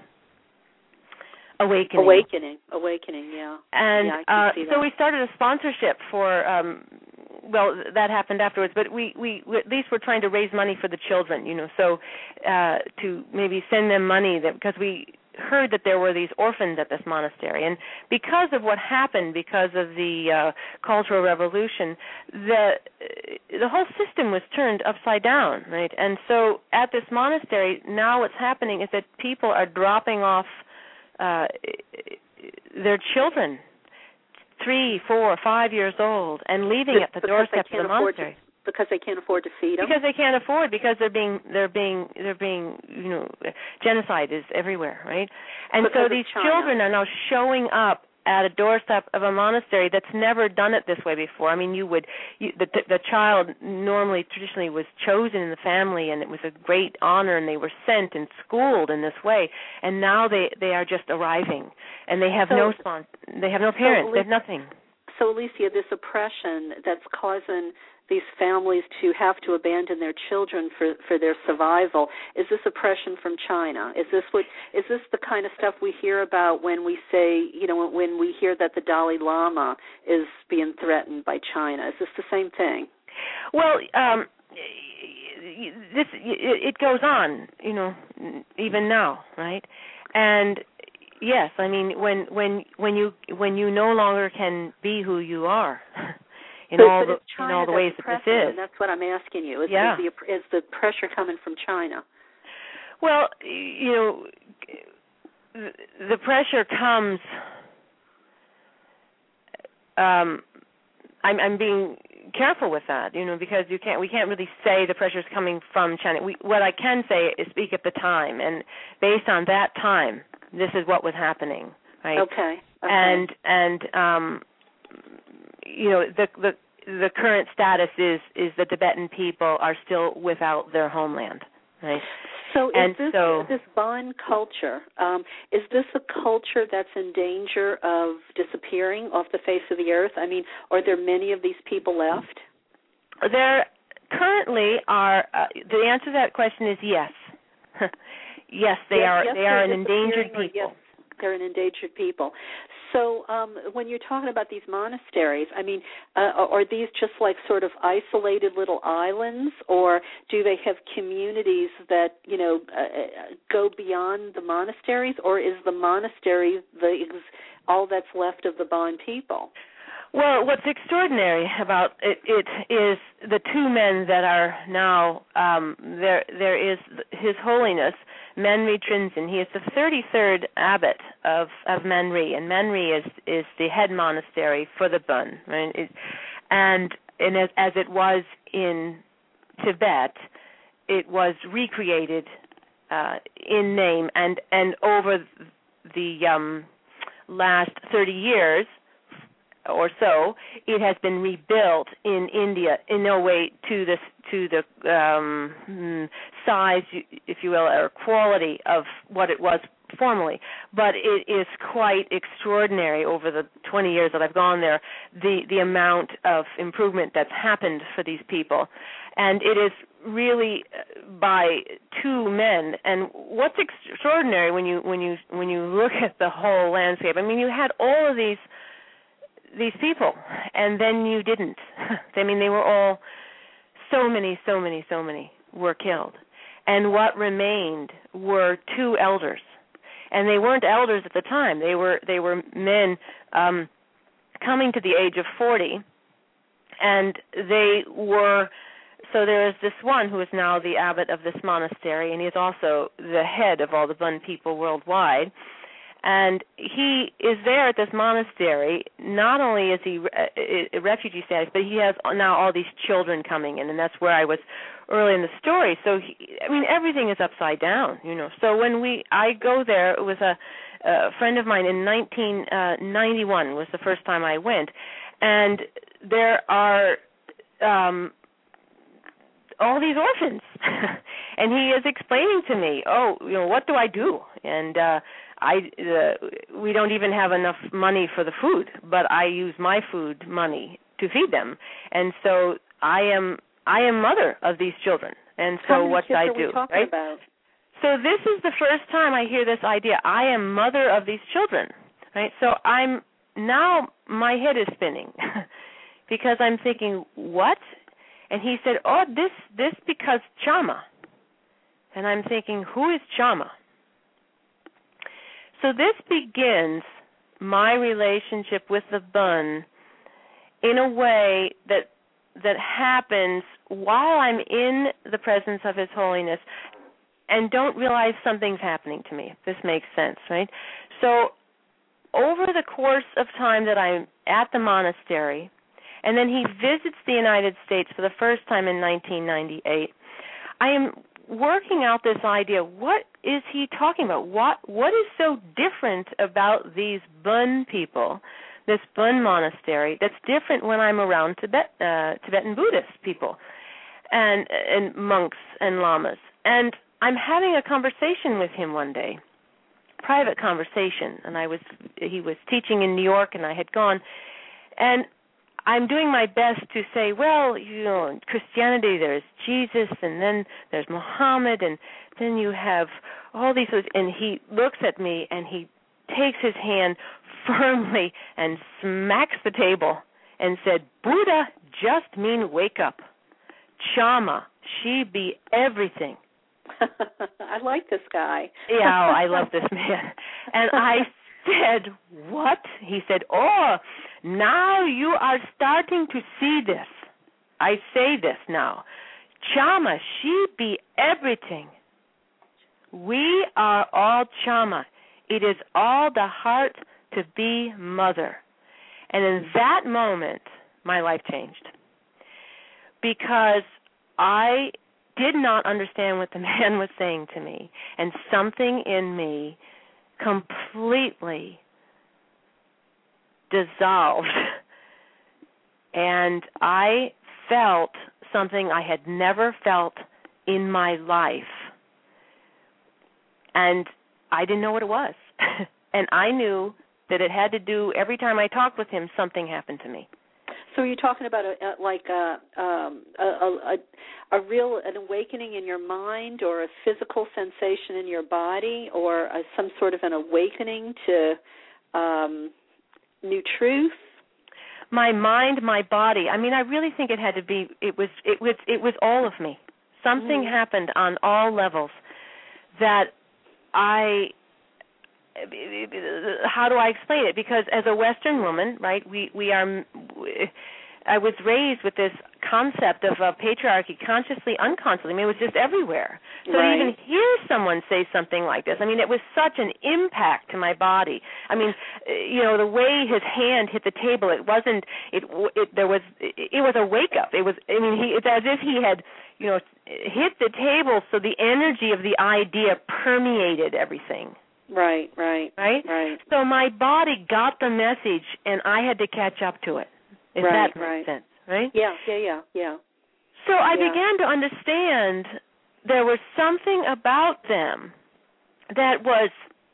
awakening. Awakening, awakening, yeah. And yeah, I uh, can see so that. we started a sponsorship for, um, well, that happened afterwards, but we, we, we at least we're trying to raise money for the children, you know, so uh, to maybe send them money, that because we heard that there were these orphans at this monastery. And because of what happened, because of the uh, Cultural Revolution, the the whole system was turned upside down, right? And so at this monastery, now what's happening is that people are dropping off uh, their children, three, four, five years old, and leaving at the doorstep of the monastery. To, because they can't afford to feed them. Because they can't afford, because they're being they're being they're being you know, genocide is everywhere, right? And because so these China. children are now showing up at a doorstep of a monastery that's never done it this way before. I mean, you would you, the the child normally traditionally was chosen in the family, and it was a great honor, and they were sent and schooled in this way. And now they, they are just arriving, and they have so, no sponsor, they have no parents, so they have nothing. So, Alicia, this oppression that's causing these families to have to abandon their children for, for their survival, is this oppression from China? Is this what is this the kind of stuff we hear about when we say, you know, when we hear that the Dalai Lama is being threatened by China? Is this the same thing? Well, um, this it goes on, you know, even now, right? And yes, I mean, when when when you when you no longer can be who you are. In, but, all but the, in all the ways that this is. That's what I'm asking you. Is, yeah. is, the, is the pressure coming from China? Well, you know, the pressure comes, um, I'm, I'm being careful with that, you know, because you can't, we can't really say the pressure is coming from China. We, what I can say is speak at the time, and based on that time, this is what was happening, right? Okay. okay. And, and, um, you know, the, the the current status is is the Tibetan people are still without their homeland, right? So and is this so, this Bön culture, um, is this a culture that's in danger of disappearing off the face of the earth? I mean, are there many of these people left? There currently are, uh, the answer to that question is yes. Yes, they yes, are. Yes, they are an endangered or, people. Yes, they're an endangered people. So um, when you're talking about these monasteries, I mean, uh, are these just like sort of isolated little islands, or do they have communities that, you know, uh, go beyond the monasteries, or is the monastery the all that's left of the Bon people? Well, what's extraordinary about it, it is the two men that are now um, there. There is His Holiness Menri Trinzin. He is the thirty-third abbot of, of Menri, and Menri is is the head monastery for the Bon. Right? It, and and as, as it was in Tibet, it was recreated uh, in name, and and over the um, last thirty years. Or so, it has been rebuilt in India in no way to the to the um, size, if you will, or quality of what it was formerly. But it is quite extraordinary over the twenty years that I've gone there, the the amount of improvement that's happened for these people, and it is really by two men. And what's extraordinary when you when you when you look at the whole landscape, I mean, you had all of these. these people, and then you didn't. I mean, they were all, so many, so many, so many were killed. And what remained were two elders. And they weren't elders at the time. They were they were men um, coming to the age of forty, and they were, so there is this one who is now the abbot of this monastery, and he is also the head of all the Bon people worldwide. And he is there at this monastery. Not only is he a refugee status, but he has now all these children coming in, and that's where I was early in the story. So, he, I mean, everything is upside down, you know. So when we, I go there with a, a friend of mine in nineteen ninety-one was the first time I went, and there are um, all these orphans, and he is explaining to me, oh, you know, what do I do? And uh, I uh, we don't even have enough money for the food, but I use my food money to feed them, and so I am I am mother of these children, and so How many what kids I are do, we talking right? about? So this is the first time I hear this idea. I am mother of these children, right? So I'm now my head is spinning because I'm thinking, what? And he said, oh, this this because Chama, and I'm thinking, who is Chama? So this begins my relationship with the Bon in a way that that happens while I'm in the presence of His Holiness and don't realize something's happening to me. This makes sense, right? So over the course of time that I'm at the monastery, and then he visits the United States for the first time in nineteen ninety-eight, I am working out this idea, what is he talking about? What What is so different about these Bon people, this Bon monastery, that's different when I'm around Tibet, uh, Tibetan Buddhist people and, and monks and lamas? And I'm having a conversation with him one day, private conversation, and I was he was teaching in New York, and I had gone, and I'm doing my best to say, well, you know, in Christianity there's Jesus, and then there's Muhammad, and then you have all these, and he looks at me and he takes his hand firmly and smacks the table and said, Buddha just mean wake up. Chama, she be everything. I like this guy. Yeah, I love this man. And I said, what? He said, oh, now you are starting to see this. I say this now. Chama, she be everything. We are all Chama. It is all the heart to be mother. And in that moment, my life changed. Because I did not understand what the man was saying to me. And something in me completely dissolved. And I felt something I had never felt in my life. And I didn't know what it was. And I knew that it had to do, every time I talked with him, something happened to me. So are you talking about a, a, like a, um, a, a, a real an awakening in your mind, or a physical sensation in your body, or a, some sort of an awakening to um, new truth? My mind, my body. I mean, I really think it had to be. It was. It was. It was all of me. Something mm. happened on all levels that I. How do I explain it? Because as a Western woman, right, we we are. I was raised with this concept of uh, patriarchy, consciously, unconsciously. I mean, it was just everywhere. So right. to even hear someone say something like this, I mean, it was such an impact to my body. I mean, you know, the way his hand hit the table, it wasn't. It, it there was. It, it was a wake up. It was. I mean, he, it's as if he had, you know, hit the table. So the energy of the idea permeated everything. Right, right, right, right. So my body got the message, and I had to catch up to it. If right, that makes right. sense, right? Yeah, yeah, yeah, yeah. So I yeah. began to understand there was something about them that was,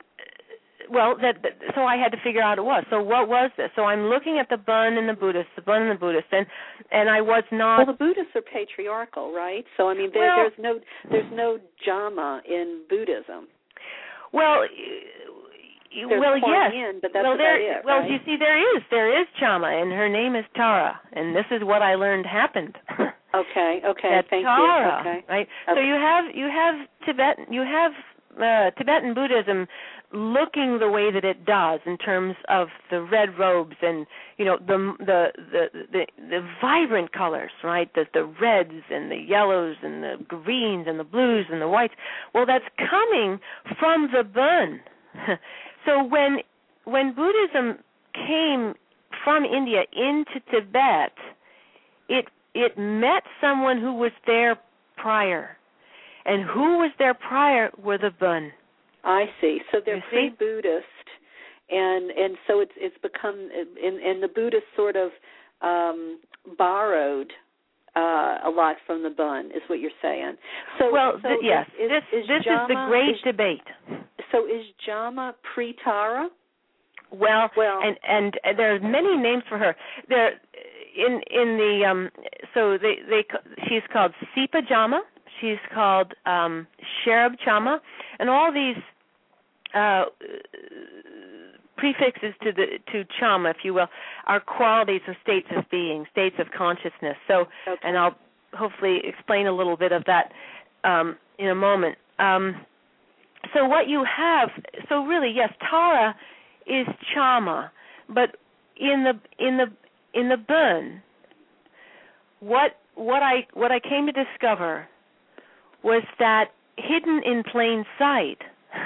well, that, that so I had to figure out what it was. So what was this? So I'm looking at the Bon and the Buddhists, the Bon and the Buddhists, and and I was not. Well, the Buddhists are patriarchal, right? So I mean, there, well, there's no there's no Jama in Buddhism. Well. There's well, yes. In, but that's well, there, about it, well, right? you see, there is, there is Chama, and her name is Tara, and this is what I learned happened. Okay, okay, That's thank Tara, you. Okay, right. Okay. So you have you have Tibetan you have uh, Tibetan Buddhism looking the way that it does in terms of the red robes and you know the the the the, the vibrant colors, right? The the reds and the yellows and the greens and the blues and the whites. Well, that's coming from the Bon. So when when Buddhism came from India into Tibet, it it met someone who was there prior, and who was there prior were the Bon. I see. So they're pre-Buddhist, and and so it's it's become and, and the Buddhists sort of um, borrowed uh, a lot from the Bon, is what you're saying. So well, so th- yes, is, this is, is this Jama, is the great is, debate. So is Jama pre-Tara? Well, well, and and there are many names for her. There, in in the um, so they they she's called Sipa Jama. She's called um, Sherab Chama, and all these uh, prefixes to the to Chama, if you will, are qualities or states of being, states of consciousness. So, okay. and I'll hopefully explain a little bit of that um, in a moment. Um, so what you have, so really, yes, Tara is Chama, but in the in the in the Bon, what what I what I came to discover was that hidden in plain sight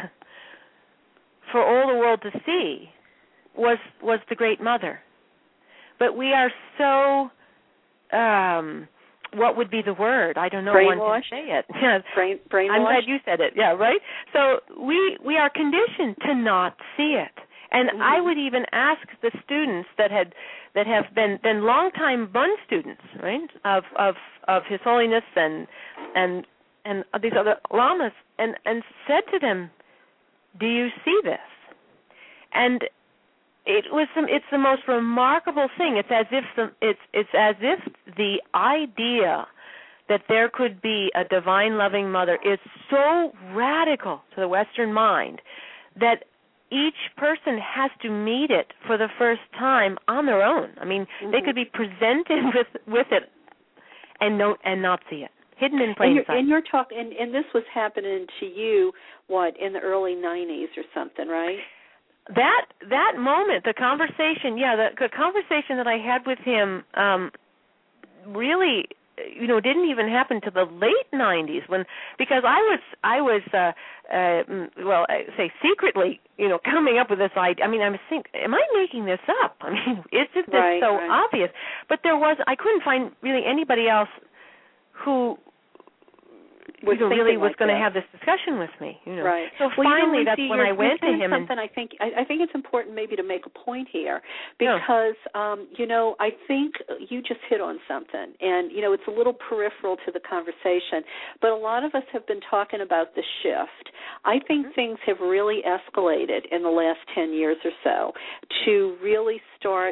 for all the world to see was was the Great Mother. But we are so um, what would be the word? I don't know one can say it. Yes. Brain, brainwashed. I'm glad you said it. Yeah, right? So we we are conditioned to not see it. And mm-hmm. I would even ask the students that had that have been been longtime Bon students, right, of of of His Holiness and and and these other lamas, and and said to them, "Do you see this?" And it was some. It's the most remarkable thing. It's as if some. It's it's as if the idea that there could be a divine loving mother is so radical to the Western mind that each person has to meet it for the first time on their own. I mean, mm-hmm. they could be presented with with it and no and not see it, hidden in plain and you're, sight. And you're talking, and, and this was happening to you, what, in the early nineties or something, right? That that moment, the conversation, yeah, the, the conversation that I had with him, um, really, you know, didn't even happen to the late nineties when because I was I was uh, uh, well, I say secretly, you know, coming up with this idea. I mean, I was thinking, am I making this up? I mean, it's just right, so right. obvious. But there was I couldn't find really anybody else who. Was you know, really was like going to that. have this discussion with me, you know. Right. So well, finally, you know, that's Lucy, when I went to him. Something and I think I, I think it's important maybe to make a point here because yeah. um, you know I think you just hit on something, and you know it's a little peripheral to the conversation, but a lot of us have been talking about the shift. I think mm-hmm. things have really escalated in the last ten years or so to really start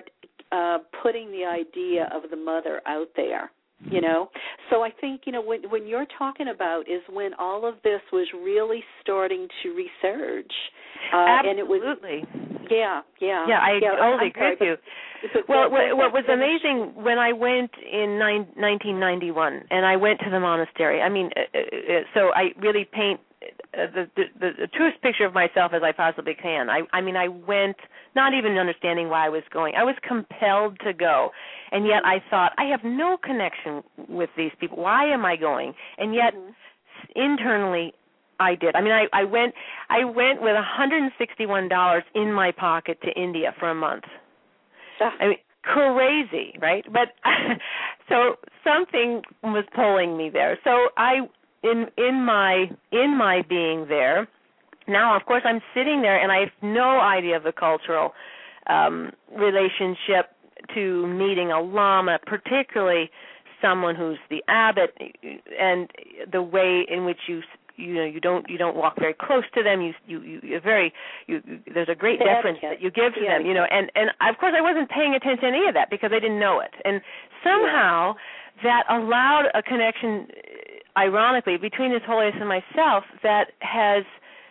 uh, putting the idea of the mother out there. You know, so I think, you know, when when you're talking about is when all of this was really starting to resurge. Uh, Absolutely. And it was, yeah, yeah. Yeah, I yeah, totally I'm agree sorry, with you. But, but well, that, what, what was amazing when I went in nine, nineteen ninety-one, and I went to the monastery, I mean, uh, uh, so I really paint uh, the, the, the, the truest picture of myself as I possibly can. I, I mean, I went not even understanding why I was going. I was compelled to go, and yet I thought, I have no connection with these people. Why am I going? And yet, mm-hmm. internally, I did. I mean, I, I went I went with one hundred sixty-one dollars in my pocket to India for a month. I mean, crazy, right? But so something was pulling me there. So I, in in my in my being there, now of course I'm sitting there and I have no idea of the cultural um, relationship to meeting a lama, particularly someone who's the abbot, and the way in which you. You know, you don't you don't walk very close to them. You you you you're very you, you there's a great deference that you give to yeah. them. You know, and and of course I wasn't paying attention to any of that because I didn't know it. And somehow yeah. that allowed a connection, ironically, between His Holiness and myself that has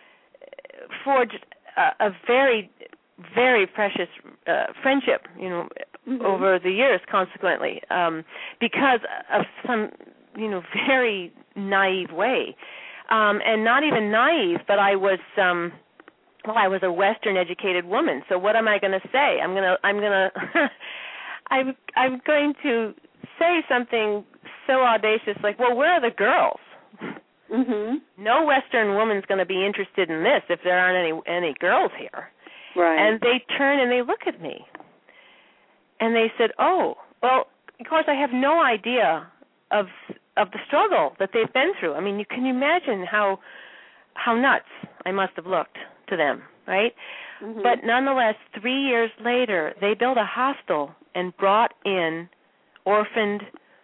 forged a, a very very precious uh, friendship. You know, mm-hmm. over the years, consequently, um, because of some you know very naive way. Um, and not even naive, but I was, um, well, I was a Western-educated woman. So what am I going to say? I'm going to, I'm going to, I'm, I'm going to say something so audacious, like, well, where are the girls? Mm-hmm. No Western woman's going to be interested in this if there aren't any any girls here. Right. And they turn and they look at me, and they said, oh, well, of course, I have no idea of. of the struggle that they've been through. I mean, you can imagine how how nuts I must have looked to them, right? Mm-hmm. But nonetheless, three years later, they built a hostel and brought in orphaned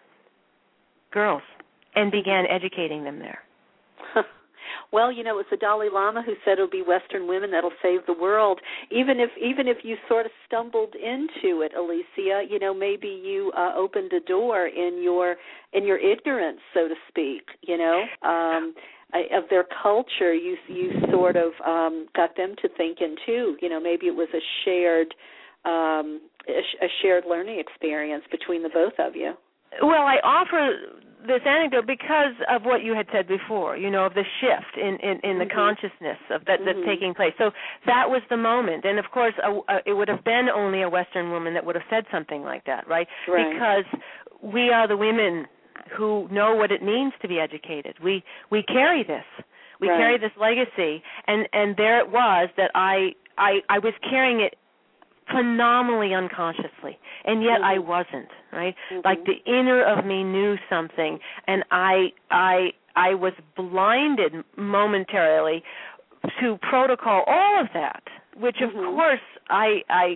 girls and began educating them there. Well, you know, it was the Dalai Lama who said it'll be Western women that'll save the world. Even if even if you sort of stumbled into it, Alicia, you know, maybe you uh, opened a door in your in your ignorance, so to speak. You know, um, of their culture, you you sort of um, got them to thinking too. You know, maybe it was a shared um, a, a shared learning experience between the both of you. Well, I offer this anecdote because of what you had said before, you know, of the shift in, in, in the mm-hmm. consciousness of that that's mm-hmm. taking place. So that was the moment. And, of course, a, a, it would have been only a Western woman that would have said something like that, right? Right. Because we are the women who know what it means to be educated. We we carry this. We right. carry this legacy. And, and there it was that I, I, I was carrying it phenomenally unconsciously, and yet mm-hmm. I wasn't, right? Mm-hmm. Like the inner of me knew something, and I I I was blinded momentarily to protocol, all of that, which mm-hmm. of course I I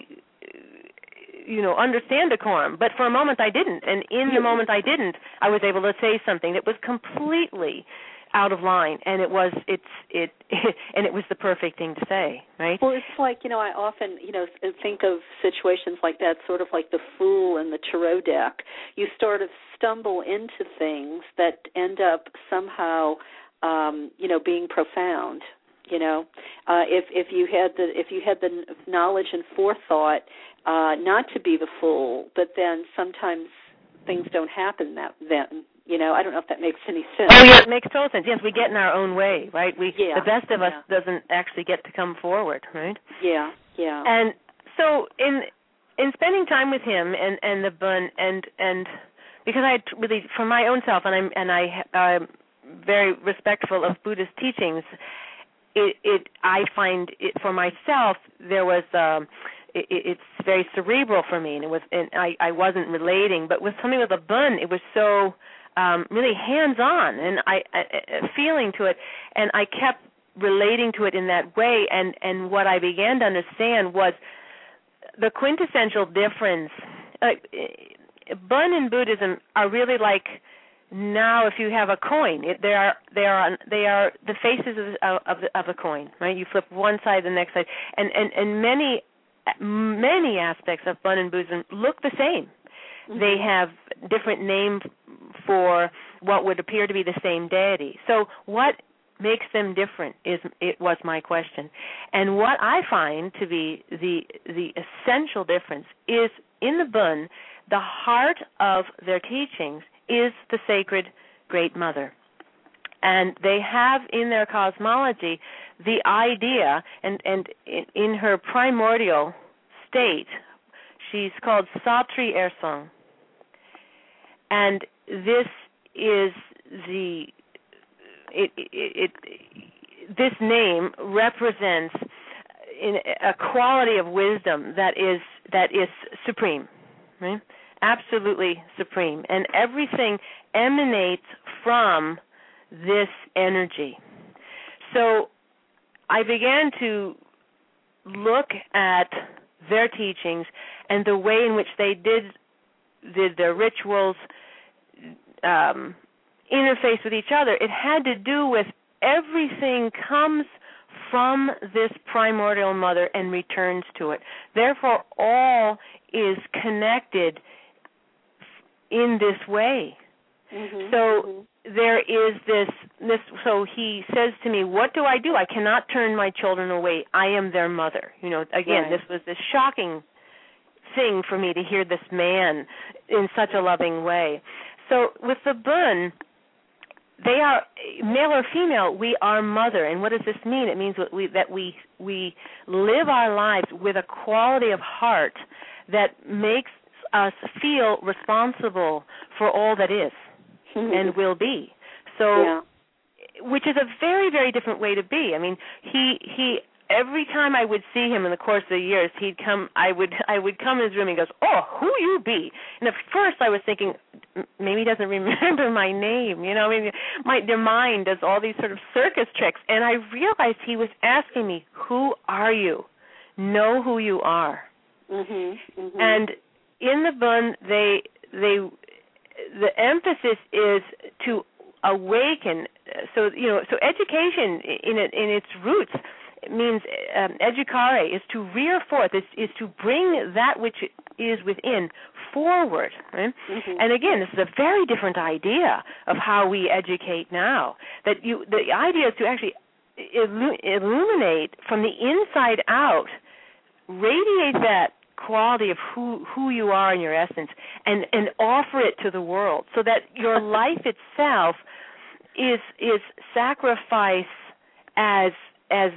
you know understand decorum, but for a moment I didn't, and in mm-hmm. the moment I didn't, I was able to say something that was completely out of line, and it was it's it, it and it was the perfect thing to say, right? Well, it's like, you know, I often, you know, think of situations like that, sort of like the fool and the tarot deck. You sort of stumble into things that end up somehow, um, you know, being profound. You know, uh, if if you had the if you had the knowledge and forethought uh, not to be the fool, but then sometimes things don't happen that then. You know, I don't know if that makes any sense. Oh, yeah, it makes total sense. Yes, we get in our own way, right? We yeah, the best of yeah. us doesn't actually get to come forward, right? Yeah, yeah. And so in in spending time with him and, and the bun and and because I really for my own self and I'm and I I'm very respectful of Buddhist teachings. It, it I find it for myself there was. Um, It, it's very cerebral for me, and it was, and I, I wasn't relating. But with something with a bun, it was so um, really hands-on, and I, I feeling to it, and I kept relating to it in that way. And, and what I began to understand was the quintessential difference. Uh, bun in Buddhism are really like now if you have a coin, it, they are they are they are the faces of of, the, of a coin, right? You flip one side, the next side, and and and many. many aspects of Bun and Buddhism look the same. Mm-hmm. They have different names for what would appear to be the same deity. So what makes them different is it was my question. And what I find to be the the essential difference is in the Bun, the heart of their teachings is the sacred Great Mother. And they have in their cosmology the idea, and, and in her primordial state, she's called Satri Ersong. And this is the, it, it, it, this name represents in a quality of wisdom that is that is supreme, right? Absolutely supreme. And everything emanates from this energy. So I began to look at their teachings and the way in which they did did their rituals um, interface with each other. It had to do with everything comes from this primordial mother and returns to it. Therefore, all is connected in this way. Mm-hmm, so mm-hmm. there is this, this, so he says to me, what do I do? I cannot turn my children away. I am their mother. You know, again, right. This was this shocking thing for me to hear this man in such a loving way. So with the Bun, they are, male or female, we are mother. And what does this mean? It means that we, that we, we live our lives with a quality of heart that makes us feel responsible for all that is and will be. So, yeah. Which is a very, very different way to be. I mean, he he. Every time I would see him in the course of the years, he'd come. I would I would come in his room and he goes, "Oh, who you be?" And at first I was thinking, maybe he doesn't remember my name. You know, I mean, my their mind does all these sort of circus tricks. And I realized he was asking me, "Who are you? Know who you are." Mm-hmm, mm-hmm. And in the Bun, they they the emphasis is to awaken. So you know, so education in it, in its roots. It means um, educare is to rear forth, is, is to bring that which is within forward. Right? Mm-hmm. And again, this is a very different idea of how we educate now. That you, the idea is to actually illu- illuminate from the inside out, radiate that quality of who, who you are in your essence, and, and offer it to the world, so that your life itself is is sacrifice as as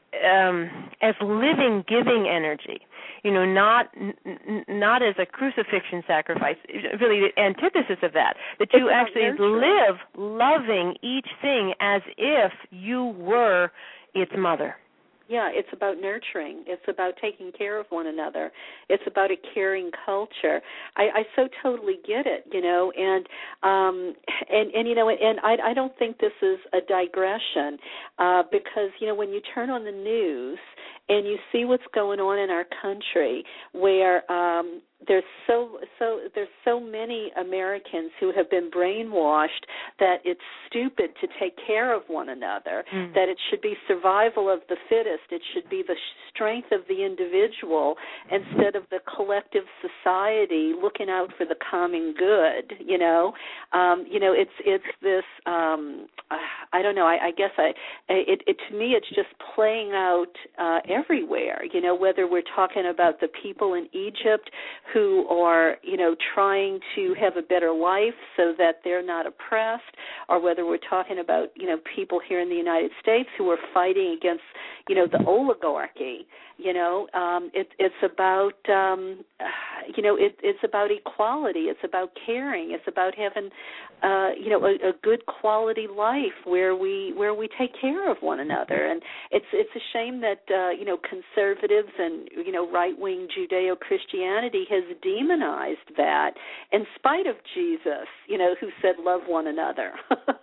Um, as living, giving energy, you know, not n- not as a crucifixion sacrifice. Really, the antithesis of that. That you it's actually live loving each thing as if you were its mother. Yeah, it's about nurturing. It's about taking care of one another. It's about a caring culture. I, I so totally get it, you know, and um, and and you know, and I, I don't think this is a digression uh, because you know when you turn on the news and you see what's going on in our country, where um, there's so so there's so many Americans who have been brainwashed that it's stupid to take care of one another, mm. that it should be survival of the fittest, it should be the strength of the individual instead of the collective society looking out for the common good. You know, um, you know, it's it's this. Um, I don't know. I, I guess I it, it to me it's just playing out uh, everywhere. You know, whether we're talking about the people in Egypt who are, you know, trying to have a better life so that they're not oppressed, or whether we're talking about, you know, people here in the United States who are fighting against, you know, the oligarchy. You know, um, it, it's about, um, you know, it, it's about equality. It's about caring. It's about having, uh, you know, a, a good quality life where we where we take care of one another. And it's it's a shame that uh, you know conservatives and you know right wing Judeo Christianity has demonized that, in spite of Jesus, you know, who said love one another.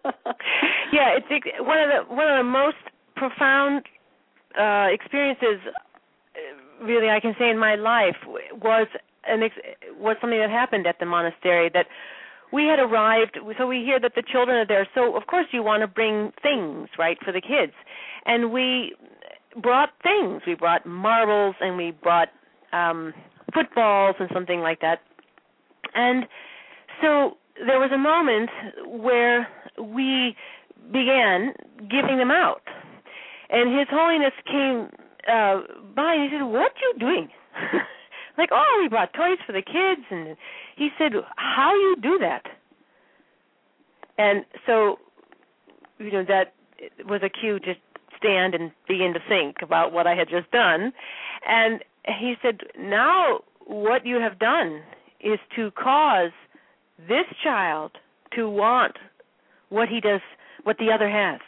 Yeah, it's one of the one of the most profound uh, experiences, really, I can say in my life was an ex- was something that happened at the monastery. That we had arrived, so we hear that the children are there. So of course you want to bring things, right, for the kids, and we brought things. We brought marbles and we brought um, footballs and something like that. And so there was a moment where we began giving them out. And His Holiness came uh, by and he said, "What are you doing?" Like, "Oh, we brought toys for the kids." And he said, "How you do that?" And so, you know, that was a cue to stand and begin to think about what I had just done. And he said, "Now what you have done is to cause this child to want what he does, what the other has."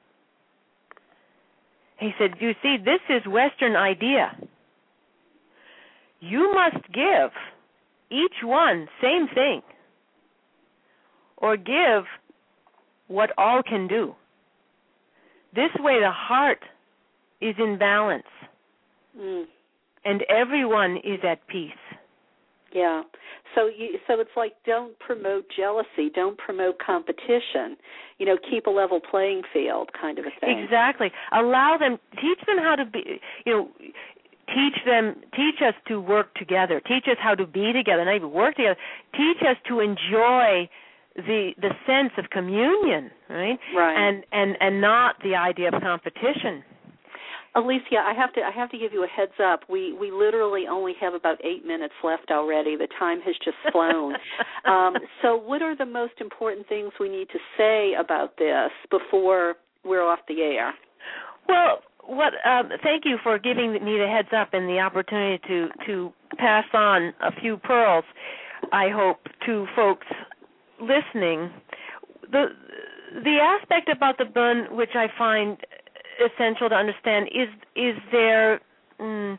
He said, "You see, this is Western idea. You must give each one same thing, or give what all can do. This way the heart is in balance, mm. and everyone is at peace." Yeah. So you, so it's like, don't promote jealousy, don't promote competition. You know, keep a level playing field, kind of a thing. Exactly. Allow them, teach them how to be. You know, teach them, teach us to work together. Teach us how to be together, not even work together. Teach us to enjoy the the sense of communion, right? Right. And and and not the idea of competition. Alicia, I have to I have to give you a heads up. We we literally only have about eight minutes left already. The time has just flown. um, so what are the most important things we need to say about this before we're off the air? Well, what? Um, thank you for giving me the heads up and the opportunity to to pass on a few pearls, I hope, to folks listening. The the aspect about the bön which I find essential to understand is is their mm,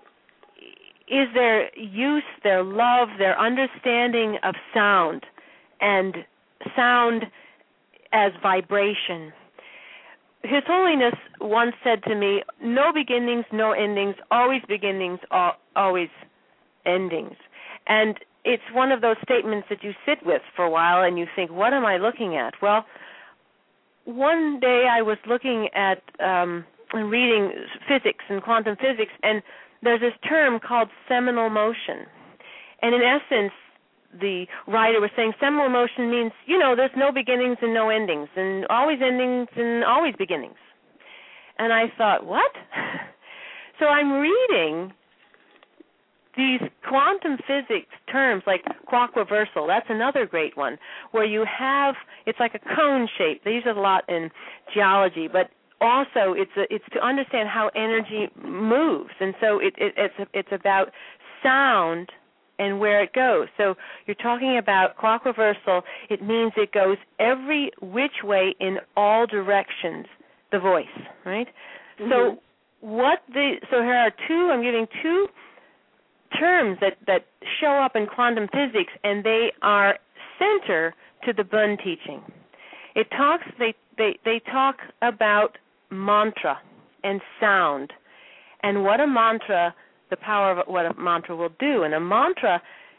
is their use, their love, their understanding of sound, and sound as vibration. His Holiness once said to me, "No beginnings, no endings, always beginnings, always endings." And it's one of those statements that you sit with for a while and you think, what am I looking at? Well, one day I was looking at um, and reading physics and quantum physics, and there's this term called seminal motion. And in essence, the writer was saying seminal motion means, you know, there's no beginnings and no endings, and always endings and always beginnings. And I thought, what? So I'm reading these quantum physics terms like quark reversal. That's another great one, where you have, it's like a cone shape. They use it a lot in geology, but also it's a, it's to understand how energy moves. And so it, it, it's a, it's about sound and where it goes. So you're talking about quark reversal. It means it goes every which way in all directions, the voice, right? Mm-hmm. So what the, so here are two, I'm giving two terms that, that show up in quantum physics, and they are center to the bön teaching. It talks, they, they, they talk about mantra and sound, and what a mantra, the power of what a mantra will do. And a mantra,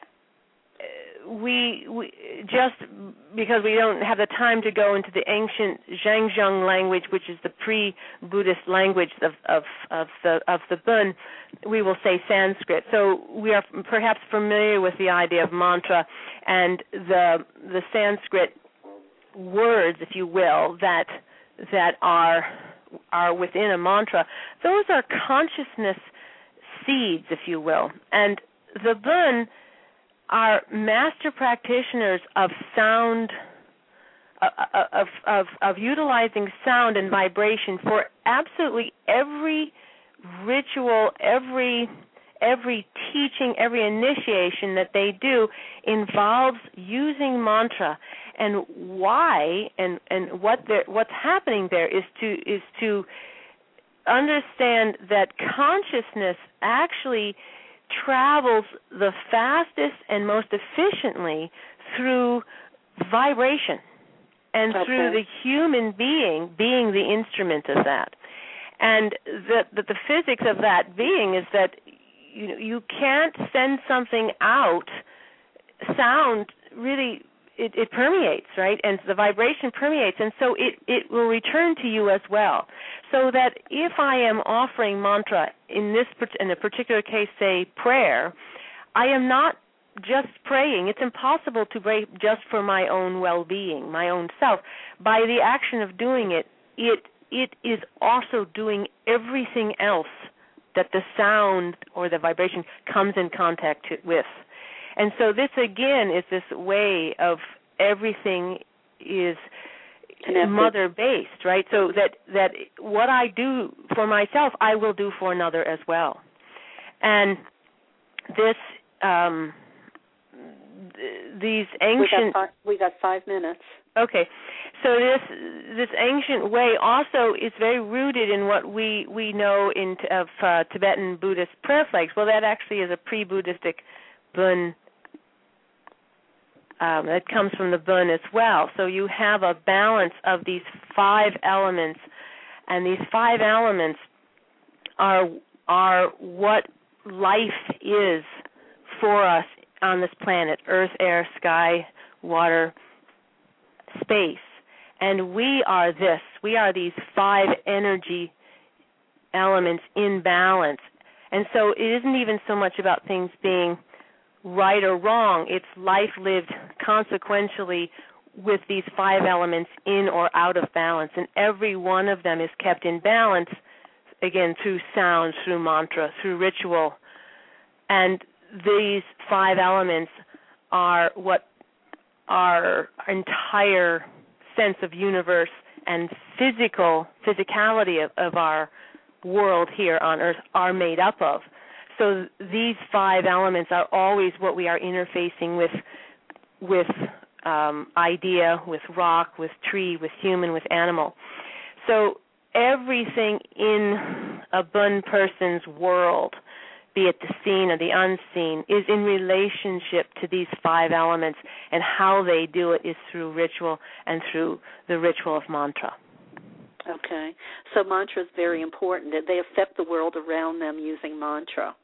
we, we just because we don't have the time to go into the ancient Zhangzhung language, which is the pre-Buddhist language of, of, of the of the bön, we will say Sanskrit. So we are perhaps familiar with the idea of mantra and the the Sanskrit words, if you will, that that are are within a mantra. Those are consciousness seeds, if you will, and the bön are master practitioners of sound, uh, of, of of utilizing sound and vibration for absolutely every ritual, every every teaching, every initiation that they do involves using mantra. And why and and what what's happening there is to is to understand that consciousness actually travels the fastest and most efficiently through vibration and okay. through the human being being the instrument of that. And the, the, the physics of that being is that you know, you can't send something out, sound really, it, it permeates, right? And the vibration permeates, and so it, it will return to you as well. So that if I am offering mantra in this in a particular case, say prayer, I am not just praying. It's impossible to pray just for my own well-being, my own self. By the action of doing it, it it is also doing everything else that the sound or the vibration comes in contact with. And so this, again, is this way of everything is connected. Mother-based, right? So that, that what I do for myself, I will do for another as well. And this, um, th- these ancient... We got, five, we got five minutes. Okay, so this this ancient way also is very rooted in what we, we know in of uh, Tibetan Buddhist prayer flags. Well, that actually is a pre-Buddhistic Bön. Um, it comes from the Bön as well. So you have a balance of these five elements, and these five elements are are what life is for us on this planet: earth, air, sky, water, space. And we are this. We are these five energy elements in balance. And so it isn't even so much about things being right or wrong. It's life lived consequentially with these five elements in or out of balance. And every one of them is kept in balance, again, through sound, through mantra, through ritual. And these five elements are what our entire sense of universe and physical physicality of, of our world here on Earth are made up of. So these five elements are always what we are interfacing with, with um, idea, with rock, with tree, with human, with animal. So everything in a Bön person's world, be it the seen or the unseen, is in relationship to these five elements, and how they do it is through ritual and through the ritual of mantra. Okay. So mantra is very important. They affect the world around them using mantra.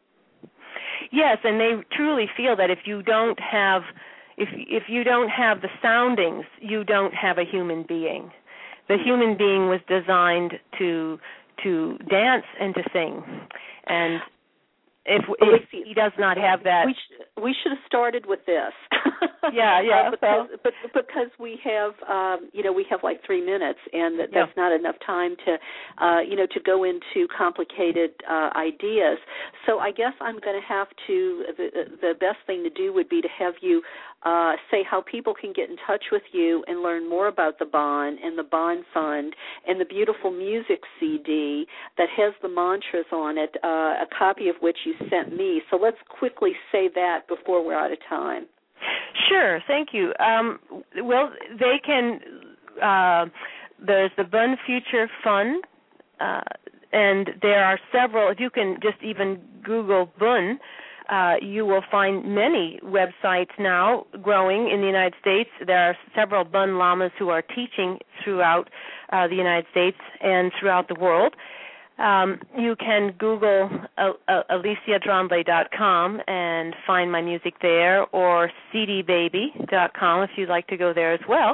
Yes, and they truly feel that if you don't have if if you don't have the soundings, you don't have a human being. The human being was designed to to dance and to sing. And If, if he does not have that, we, sh- we should have started with this. yeah, yeah. uh, because, but because we have, um, you know, we have like three minutes, and that, that's yeah. not enough time to, uh, you know, to go into complicated uh, ideas. So I guess I'm going to have to. The, the best thing to do would be to have you uh, say how people can get in touch with you and learn more about the Bön and the Bön Fund and the beautiful music C D that has the mantras on it. Uh, a copy of which you sent me. So let's quickly say that before we're out of time. Sure, thank you. Um, well, they can, uh, there's the Bön Future Fund, uh, and there are several. If you can just even Google Bön, uh, you will find many websites now growing in the United States. There are several Bön Lamas who are teaching throughout uh, the United States and throughout the world. Um, you can Google uh, uh, alicia drombley dot com and find my music there, or c d baby dot com if you'd like to go there as well.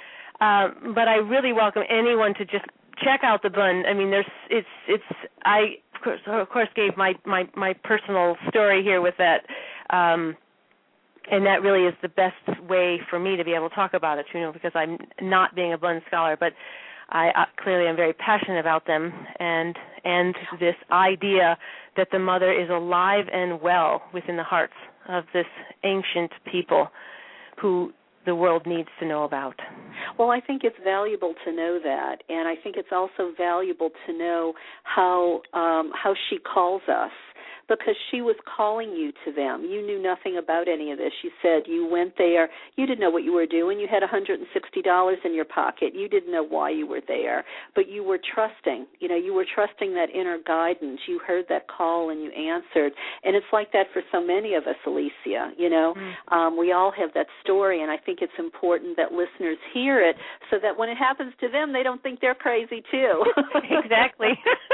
Um, but I really welcome anyone to just check out the Bön. I mean, there's it's it's I of course, of course gave my, my, my personal story here with that, um, and that really is the best way for me to be able to talk about it, you know, because I'm not being a Bön scholar, but I uh, clearly am very passionate about them, and and this idea that the mother is alive and well within the hearts of this ancient people who the world needs to know about. Well, I think it's valuable to know that, and I think it's also valuable to know how um, how she calls us, because she was calling you to them. You knew nothing about any of this. You said you went there. You didn't know what you were doing. You had one hundred sixty dollars in your pocket. You didn't know why you were there, but you were trusting. You know, you were trusting that inner guidance. You heard that call and you answered. And it's like that for so many of us, Alicia. You know, mm. um, we all have that story, and I think it's important that listeners hear it so that when it happens to them, they don't think they're crazy too. Exactly.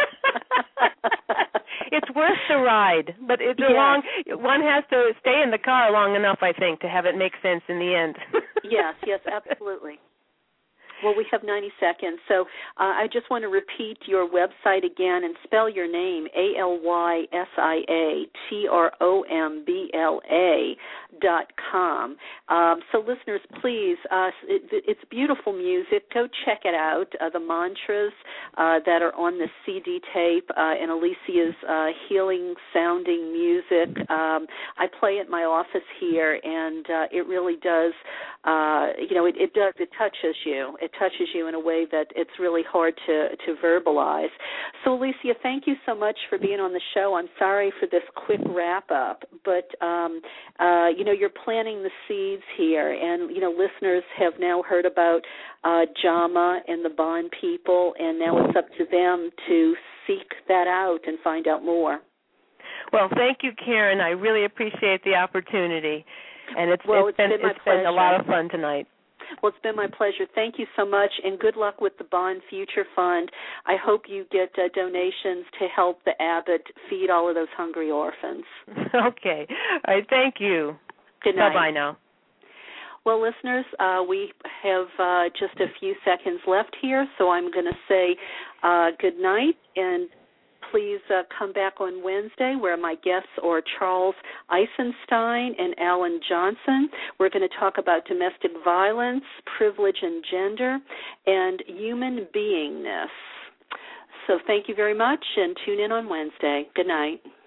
It's worth the ride, but it's a yes. long. One has to stay in the car long enough, I think, to have it make sense in the end. Yes, yes, absolutely. Well, we have ninety seconds, so uh, I just want to repeat your website again and spell your name, A L Y S I A T R O M B L A dot com. Um, so listeners, please, uh, it, it's beautiful music. Go check it out. Uh, the mantras uh, that are on the C D tape uh, and Alicia's uh, healing-sounding music. Um, I play at my office here, and uh, it really does, uh, you know, it, it does, it touches you. It touches you in a way that it's really hard to, to verbalize. So, Alicia, thank you so much for being on the show. I'm sorry for this quick wrap-up, but, um, uh, you know, you're planting the seeds here, and, you know, listeners have now heard about uh, JAMA and the Bond people, and now it's up to them to seek that out and find out more. Well, thank you, Karen. I really appreciate the opportunity, and it's, well, it's, been, it's been, it's been a lot of fun tonight. Well, it's been my pleasure. Thank you so much, and good luck with the Bond Future Fund. I hope you get uh, donations to help the Abbott feed all of those hungry orphans. Okay. All right, thank you. Good night. Bye-bye now. Well, listeners, uh, we have uh, just a few seconds left here, so I'm going to say uh, good night, and please uh, come back on Wednesday where my guests are Charles Eisenstein and Alan Johnson. We're going to talk about domestic violence, privilege and gender, and human beingness. So thank you very much, and tune in on Wednesday. Good night.